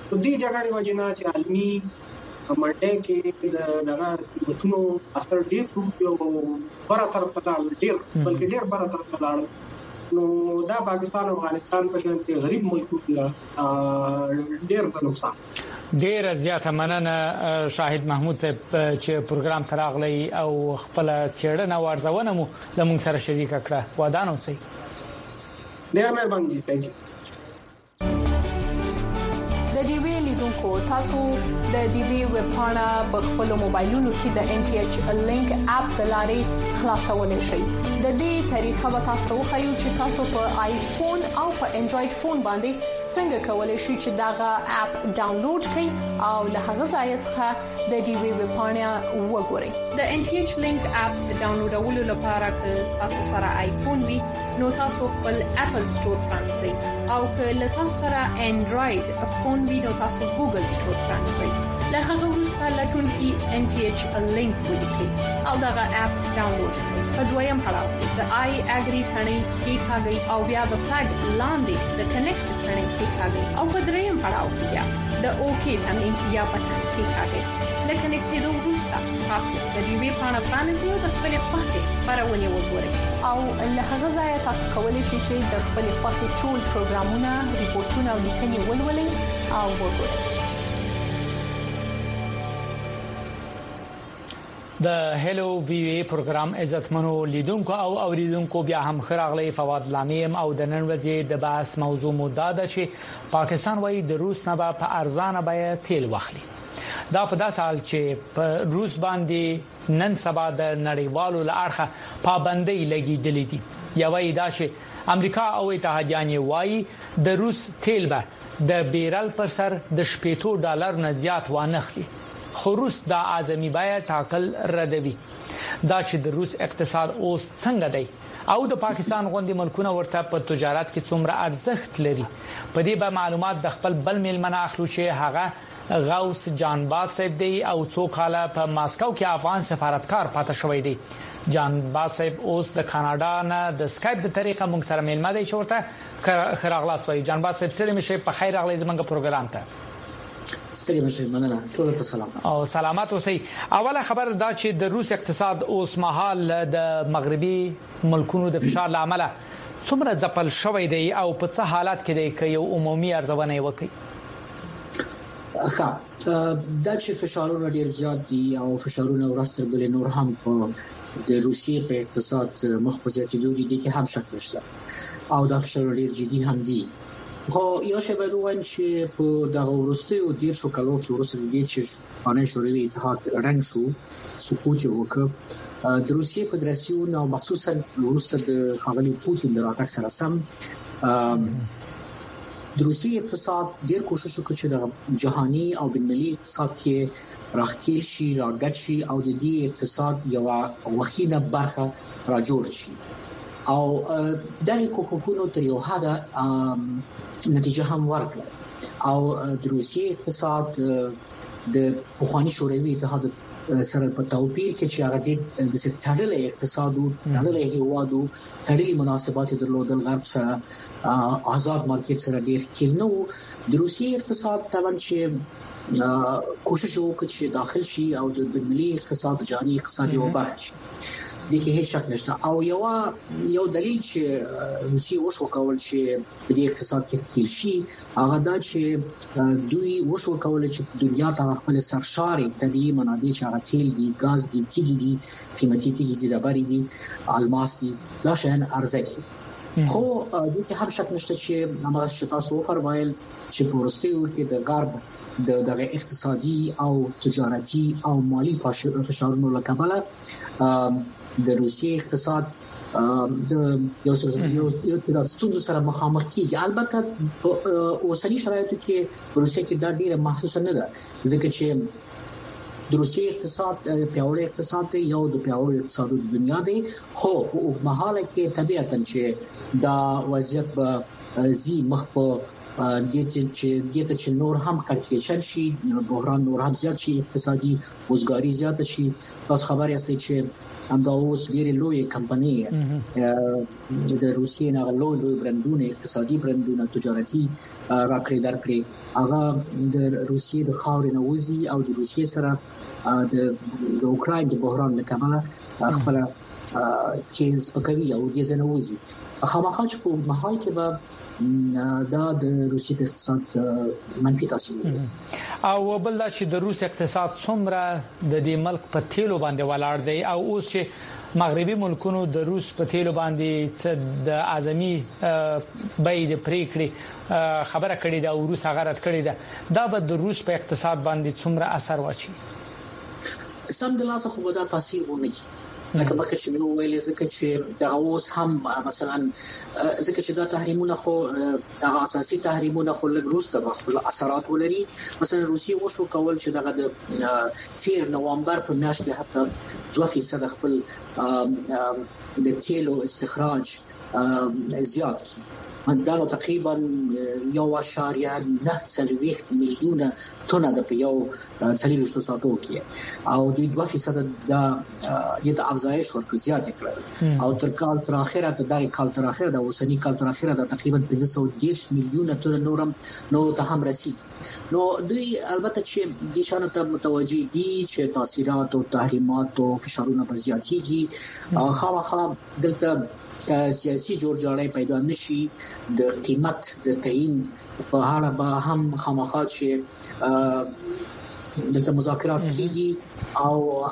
په دې جګړې وجنه چې عالمي منډه کې دغه متونو اثر ډیر یو بره طرف ته ډیر بلکې ډیر بره طرف ته لاړ نو دا پاکستان او افغانستان په شان کې غریب ملکونه ډیر د نقصان ډیر زیاته مننه شاهد محمود صاحب چې پروګرام تراغلی او خپل چیرنه ورزونه مو لمون سره شریک کړه ودانو سي ډیر مهرباني تاسو د دې ویلیدونکو تاسو د دې ویب پاڼه په خپل موبایلونو کې د NTH لینک اپ د لارې خلاصولای شئ د دې طریقه به تاسو خایو چې تاسو په آیفون او په انډراید فون باندې څنګه کولای شئ چې داغه اپ ډاونلوډ کړئ او له هغه ځای څخه د دې ویب پاڼه وګورئ د NTH لینک اپ ډاونلوډولو لپاره که تاسو سره آیفون وي نو تاسو خپل اپل سٹور پرانځئ او که له تاسو سره انډراید فون وي نو تاسو ګوګل سٹور پرانځئ له هغه وروسته لټون کې NTH لینک ولیکئ او دغه اپ ډاونلوډ کړئ په دویم پړاو کې د آی اګری ثنې کې کاږي او بیا د فلګ لاندې د کنیکټ ثنې کې کاږي او په دریم پړاو کې بیا د اوکی ثنې یا پټن کې کاږي لکه نکته وروسته تاسو د دې وی پاڼه پرانیزئ او د خپل خوښې خبرونه وګورئ او له هغه ځای تاسو کولی شئ چې د خپل خوښې ټول پروګرامونه ریپورتونه او لیکنې ولولئ او وګورئ د هلو وی وی پروګرام عزتمنو لیدونکو او اوریدونکو بیا هم خراغلی فواد لامیم او د نن ورځې د بحث موضوع مدعا ده چې پاکستان وايي د روس نه په ارزانه بیه تیل واخلي دا په داسې حال چې په روس باندې نن سبا د نړیوالو لارخه پابندۍ لګیدلې دي یوه دا چې امریکا او اتحادیان وايي د روس تیل به د بیرل پر سر د $70 نه زیات وانخلي خو روس د اعظمي بیه ټاکل ردوي دا چې د روس اقتصاد اوس څنګه دی او د پاکستان غوندي ملکونه ورته په تجارت کې څومره ارزښت لري په دې به معلومات د خپل بل میلمنه اخلو چې هغه غوث جانباز صاحب دی او څو کاله په ماسکو کې افغان سفارتکار پاتې شوی دی جانباز صاحب اوس د کاناډا نه د اسکایپ د طریقه موږ سره میلمه دی شورته خراغلاس وای جانباز صاحب سره مشه په خیر اغلی زمونږ پروګرام ته ستړي مشه مننه ټول په سلام او سلامات اوسئ اوله خبر دا چې د روس اقتصاد اوس مهال د مغربي ملکونو د فشار لامل څومره ځپل شوی دی او په څه حالات کې دی چې یو عمومي ارزونه وکړي دا چې فشارونه ډیر زیات دي او فشارونه ورسره بل نور هم په د روسیې په اقتصاد مخ په زیاتېدو دي کې هم شک نشته او دا فشار ډیر جدي هم دي خو یو شی باید ووایم چې په دغه وروستیو 10 کالو کې وروسته د دې چې افغاني شوروي اتحاد رنګ شو سقوط وکړ د روسیې فدراسیون او مخصوصا وروسته د ښاغلي پوتین د راتګ سره سم د روسیې اقتصاد ډیر کوشش وکړ چې د جهاني او بینالمللي اقتصاد کې راخکېل شي راګډ شي او د دې اقتصاد یو وخیده برخه را جوړ شي او دغه کوښښونه تر یو حده نتیجه هم ورکړه او د روسیې اقتصاد د پخوانی شوروي اتحاد سره په توپیر کې چې هغه د ستړلې اقتصاد او تړلې هیوادو تړلې مناسبات درلودل غرب سره آزاد مارکیټ سره ډیر کې نو د روسیې اقتصاد طبعا چې کوشش وکړي چې داخل شي او د ملي اقتصاد جهاني اقتصادي وبخښ شي د کې هیڅ شک نشته او یو دلیل چې روسیه وشو کول چې د اقتصاد کې تیر شي هغه دا چې دوی وشو کول چې دنیا ته خپل سرشاري طبيعي منابع چې هغه تیل دي غاز دي تیږي دي قیمتي تیږي دي ربري دي الماس دي دا شین ارزښت خو د کې هم شک نشته چې هغه چې تاسو فرمایل چې پورستیو کې د غرب دغه اقتصادي او تجارتي او مالی فشارونو لکه د روسیې اقتصاد د یو څه ستونزو سره مخامخ کیږي البته اوسنی شرایطو کې روسیې کې دا ډیره محسوسه نه ده ځکه چې د روسیې اقتصاد پیاوړی اقتصاد دی یو د پیاوړي اقتصاد د دنیا دی خو په مهاله کې طبيعتاً چې دا وضعیت به زی مخ په چې نور هم کړکېچل شي بحران نور هم زیات شي اقتصادي وزګاری زیات شي تاسو خبر یاست چې همدا اوس ډېرې لوی کمپنۍ د روسیې نه لوی برندونه اقتصادي برندونه تجارتي راکړې درکړې هغه د روسیې د خاورې نه وځي او د روسیې سره د اوکراین د بحران له کبله خپل چې سپکوي او د زنوزي خامخا چې په محل کې به دا د روسي اقتصاد منفي تاثیر او بل دا چې د روس اقتصاد څومره د دې ملک په تیلو باندې ولاړ دی او اوس چې مغربي ملکونو د روس په تیلو باندې د اعظمي بای د پریکړې خبره کړې ده او روس هغه رد کړې ده دا به د روس په اقتصاد باندې څومره اثر واچي سم د لاسه خو دا تاثیر ونه کوي لکه مخکې چې نو ویلې ځکه چې د اوس هم مثلا ځکه چې دا تحریمونه خو د اساسي تحریمونه خو له روس ته خپل اثرات ولري مثلا روسي وشو کول چې دغه د 13 نوامبر په میاشت کې حتی 2% خپل د تیلو استخراج زیات کی دا تقریبا 1.9 میلیونه تونه د یو څلورشت ساتو کې او دوی 2% د افزایش ورکړ زیات کړل او تر کال تر اخره د کال تر اخره د وسنی کال تر اخره د تقریبا 510 میلیونه تونه نورم نو ته هم رسید نو دوی البته چې د شانو ته متوجي دي چې تاثیرات او تحریمات او فشارونه په زیاتېږي خامخا دلته سیاسي جوړجاړی پیدا نشي د قیمت د تعیین په اړه به هم خامخا چې دلته مذاکرات کیږي او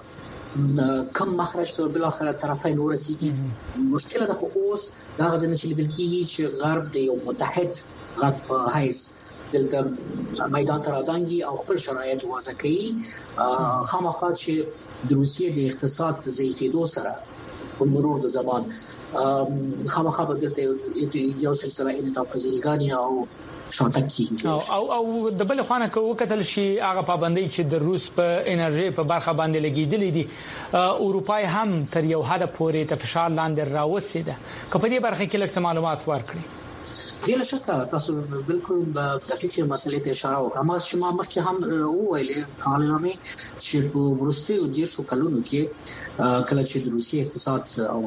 کم مخرج ته بل اخر طرفین ورسیږي مشکله ده خو اوس دا غوښنه چې لیدل کیږي چې غرب د یو متحد غرب حیث دلته میدان ته راځي او خپل شرایط واضح کوي خامخا چې د روسیې د اقتصاد ضعیفېدو سره په مرور د زمان خامخا به دلته یو سلسله انعطاف پذیرګانې او شانتکی او د بل خوانه کو کتل شي هغه پابندۍ چې د روس په انرژي په برخه باندې لګیدلې دي اروپای هم تر یو حد پورې تفشال لاندې راوستي که په دې برخه کې لږ معلومات ورکړي بلا شک تاسو بالکل دقیقه مسلې ته اشاره وکړه ما چې ما مخکې هم وویلې عالمي چې په ورستي او دیشو کلونو کې کله چې د روسي اقتصاد او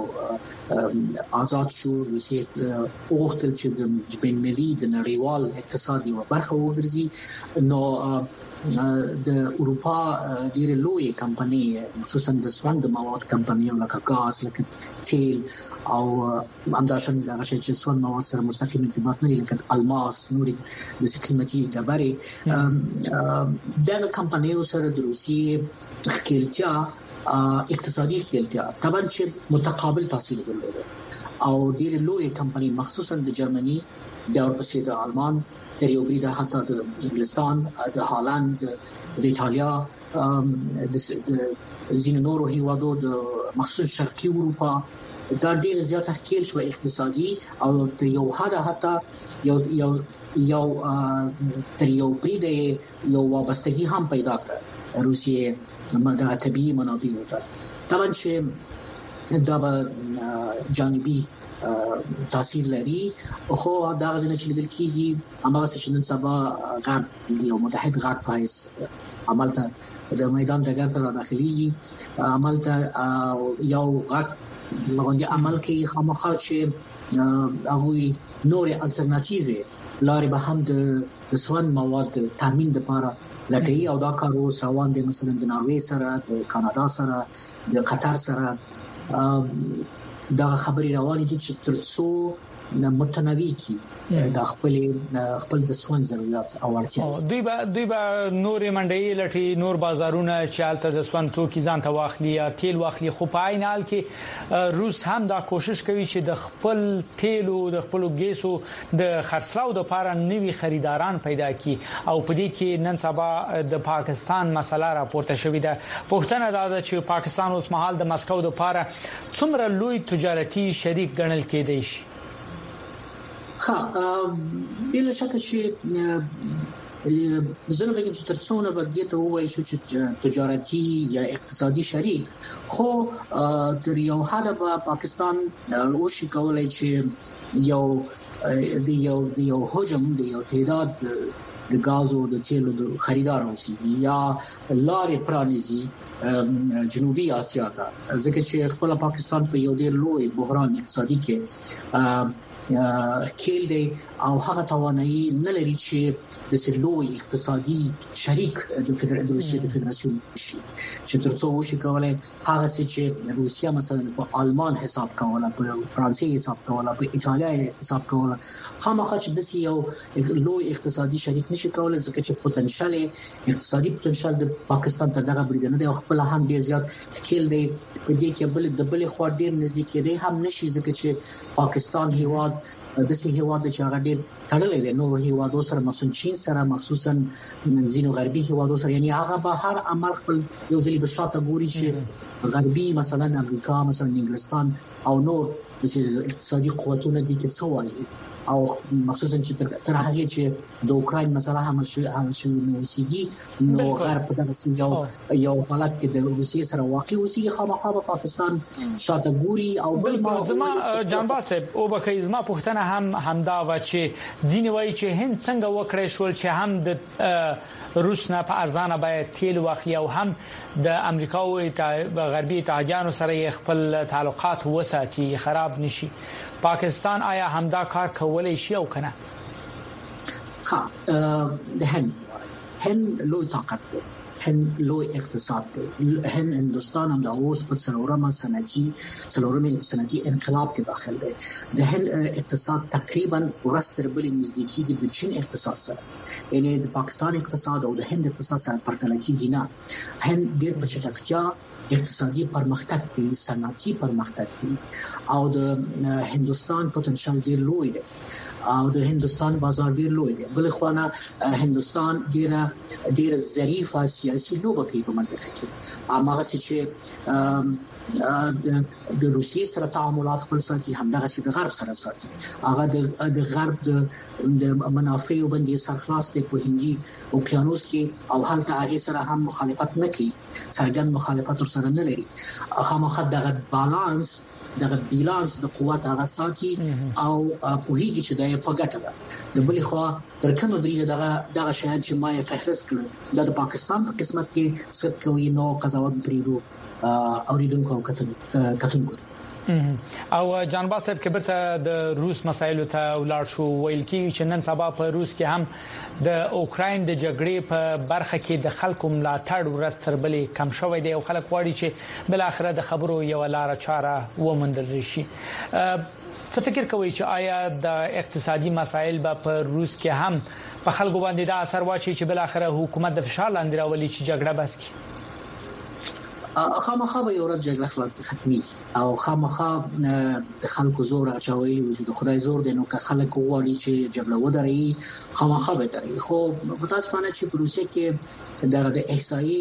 آزاد شو روسي وغوښتل چې د بین المللي د نړیوال اقتصادي برخه وګرځي نو د اروپا ډېر لوی کمپنۍ خصوصا د سوند مواد کمپنۍ لکه غاز لکه تیل او همداشان دغه چې سوند مواد سره مستقیم ارتباط نه لري لکه الماس نوري د قیمتي ډبرې دغه کمپنۍ سره د روسي خپلتیا اقتصادي خپلتیا طبعا چې متقابل تاثیر درلود او ډېر لوی کمپنۍ مخصوصا د جرمني د اورپسې د آلمان تر یو بریده حتی د انګلستان د هالند د ایتالیا د زینو نورو هیوادو د مخصوص شرقي اروپا دا ډېر زیات تحقیل شو اقتصادي او تر یو حد حتی یو تر یو بریده یو وابستگی هم پیدا کړ روسیې د طبيعي منابعو ته طبعا چې دا به جانبي تاثیر لري خو دا غزنه چې لیدل کیږي هغه چې نن سبا غرب یو متحد غرب پایس عملته د میدان دګر ته داخلي عملته یو غرب باندې عمل کوي خامخا چې هغه نورې الټرناتیوي لارې به هم د سوان مواد تامین لپاره لټي او دا کار اوس روان دي مثلا د ناروې سره د کاناډا سره د قطر سره دا خبري روانې دي چې ترڅو متنوي کی د خپل د سوان ضرورت او اړتیا دوی به نور منډي لټي نور بازارونه چالت د سوان توکي ځان ته واخلي یا تیل واخلي خو په عین حال کې روس هم دا کوشش کوي چې د خپل تیلو د خپل ګیسو د خرڅلاو لپاره نوي خریداران پیدا کړي او په دې کې نن سبا د پاکستان مسله راپورته شوې ده پښتنه دا ده چې پاکستان اوس مهال د مسکو لپاره څومره لوی تجارتي شریک ګڼل کېدی شي بلا شک چې زنه بګم چې ترڅونه بده ته وایي چې تجارتي یا اقتصادي شریک خو تر یو حد به پاکستان وشي کولای چې یو د یو حجم د یو تعداد د غاز او د تیلو د خریدار اوسېږي یا لارې پرانیزي جنوبي اسیا ته ځکه چې خپل پاکستان په یو ډېر لوی بحران اقتصادي کې کېل دی او هغه توانایي نه لري چې د سلوي اقتصادي شریک د روسیې د فدراسیون شي چې ترڅو وشي کولای هغه چې روسیا مثلا په آلمان حساب کوله په فرانسې حساب کوله په ایتالیا حساب کوله خامخا چې د یو لوی اقتصادي شریک نشي کولای ځکه چې پوتنشل اقتصادي پوتنشل د پاکستان ته دغه بریدنه دی او خپل هم ډیر زیات کېل دی په دې کې بل د بل خوا ډیر نزدیک دی هم نشي ځکه چې پاکستان هیواد د سې هیواد چې هغه ډیر تړلې دی نو هیوادو سره مثلا چین سره مخصوصا ځینو غربي هیوادو سره یعنی هغه به هر عمل خپل یو ځلې په شاته ګوري چې غربي مثلا امریکا مثلا انګلستان او نور د اقتصادي قوتونو دي کې څه وایي او مخصوصا چې تر هغه چې د اوکراین مسله هم شوی نوسیږي نو غرب په دغه یو حالت کې د روسیې سره واقع اوسېږي خامخا پاکستان شاته ګوري او بل زما جانبا صاحب او بخې زما پوښتنه همدا و چې ځینې وایي چې هند څنګه وکړي شول چې هم د روس نه په ارزانه باید تیل واخلي او هم د امریکا او غربي اتحادیانو سره خپل تعلقات وساتي خراب نشي پاکستان آیا همدا کار کولای شي او کنه؟ ها د هند لوی طاقت دی هند لوی اقتصاد دی هندوستان هم د اوس په څلورمه صنعتي انقلاب کې داخل دی د هند اقتصاد تقریبا ورستر بلې نزدیکی دی د چین اقتصاد سره یعنی د پاکستان اقتصاد او د هند اقتصاد سره پرتله کېږي نه هند ډېر په چټکتیا اقتصادي پرمختګ کوي صنعتي پرمختګ کوي او د هندوستان پوتنشل ډېر لوی دی او د هندوستان بازار ډېر لوی دی بل خوانه هندوستان ډېر ظریفه سیاسي لوبه کوي په منطقه کې هغه چې د روسیې سره تعاملات خپل ساتي همدغه چې د غرب سره ساتي هغه د غرب د منافعو باندې سرخلاص دی په هندي اوکیانوس کې او هلته هغه سره هم مخالفت نه کوي څرګند مخالفت سره نه لري خامخا دغه بالانس د قوت هغه ساتي او په هیڅ چې د پګټه ده د بلې خوا تر کومه درې دغه شاید چې ما یې فهرست کړ د پاکستان په قسمت کې څه کوي نو قضاوت پریدو اوریدونکو او کتونکو او جانبا صاحب کبرته د روس مسایلو ته ولاړ شو ویل کی چې نن سبا په روس کې هم د اوکراین د جګړې په برخه کې د خلکو ملاتړ ورستر بلې کم شوې دی او خلک غواړي چې بل اخره د خبرو یو لار چاره ومندل شي څه فکر کوي چې آیا د اقتصادي مسایل په روس کې هم په خلکو باندې د اثر واچي چې بل اخره حکومت د فشار لاندې راولي چې جګړه بس کړي خامخا به یو ورځ جګړه خلاص ختمي او خامخا د خلکو زور اچوي وجود خدای زور دی نو که خلک وغواړي چې جګړه ودرې خامخا به درې خو په تاسو باندې چې روسیه کې د احصایي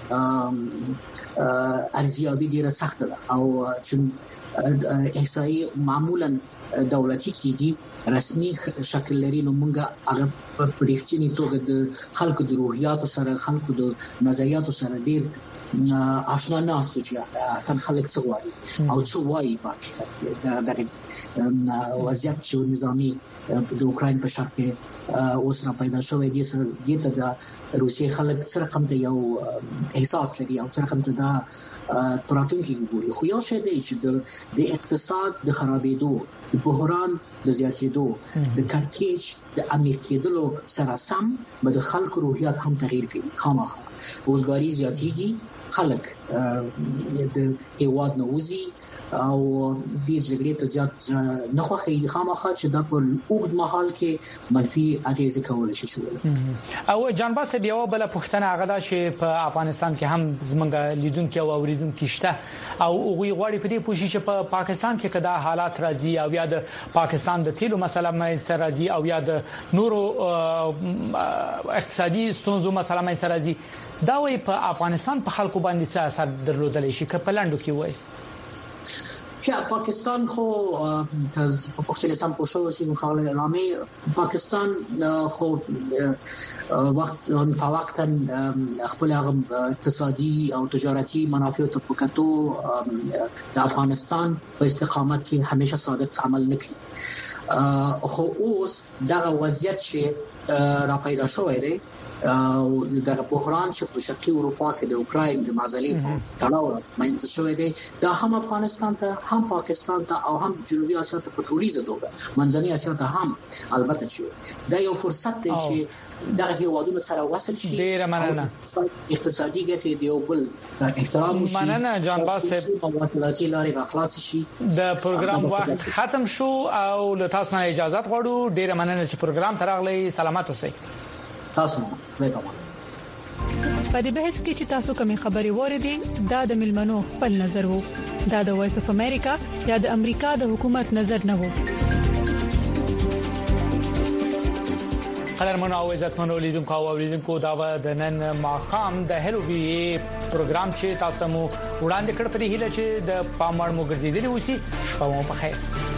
ارزیابي ډیره سخته ده او چې احصایي معمولا دولتي کیږي رسمي شکل لري نو موږ هغه په رښتینی توګه د خلکو د روحیاتو سره خلکو د نظریاتو سره ډیر آشنا ناستو چې اصلا خلک څه غواړي او څه وایي باندې د وضعیت چې نظامی د اوکراین په شرق کې اوس را پیدا شوې دي ته د روسیې خلک څه رقم ته یو احساس لري او څه رقم ته د پراتونکو ګوري خو یو شی دی چې د اقتصاد د خرابېدو د بحران د زیاتېدو د کړکېچ د امیر کېدلو سره سم به د خلکو روحیات هم تغییر کوي خامخا وزګاری زیاتېږي خلک د هیواد نوځي او دې جګړې ته زیات نه خوښي خامخا چې د په اوږد مهال کې منفي اغیز کول شي او جانبا صاحب یو بل پښتنه هغه دا چې په افغانستان کې هم زمونږ لیدونکو او اوریدونکو شته او هغه غواړي په دې پوښي چې په پاکستان کې کدا حالات راځي او یا د پاکستان د تیلو مسله مې راځي او یا د نورو اقتصادي ستونزو مسله مې راځي دا وی په افغانستان په خلکو باندې څه اثر درلودلی شي که په لاندو کې وایي پاکستان خو په پښتون سم پوښتنه چې مخاله اعلامي پاکستان خو وقتا خپل اقتصادي او تجارتي منافع ته پکاتو د افغانستان په استقامت کې همیشه صادق عمل نکړي خو اوس دا وضعیت چې را پیدا شوی دی او د بحران چې په شرقي اروپا کې د اوکراین د معضلې تړاو منځته شوی دی دا هم افغانستان ته هم پاکستان ته او هم جنوبي اسیا ته په ټولیزه توګه منځنۍ اسیا ته هم البته چې دا یو فرصت دی چې دغه هیوادونو سره وصل شي. ډیره مننه. اقتصادي ګټې دی او بل احترام شي. مننه جان باسط. مواصلاتي لارې خلاص شي. د پروګرام وخت ختم شو او له تاسو نه اجازه غواړو. ډیره مننه چې پروګرام ترغلي. سلامات اوسئ. تاسو په دې بحث کې چې تاسو کومې خبرې وریدي دا د ملمنو خپل نظر وو. دا د وایس اف امریکا یا د امریکا د حکومت نظر نه وو. قدرمنو او عزتمنو لیدونکو او اوریدونکو دا د نن ماقام د هلو وی پروګرام چې تاسو مو وړاندې کړ په دې هیله چې د پاموړ مو ګرځیدلی وسی. شپه مو په خیر.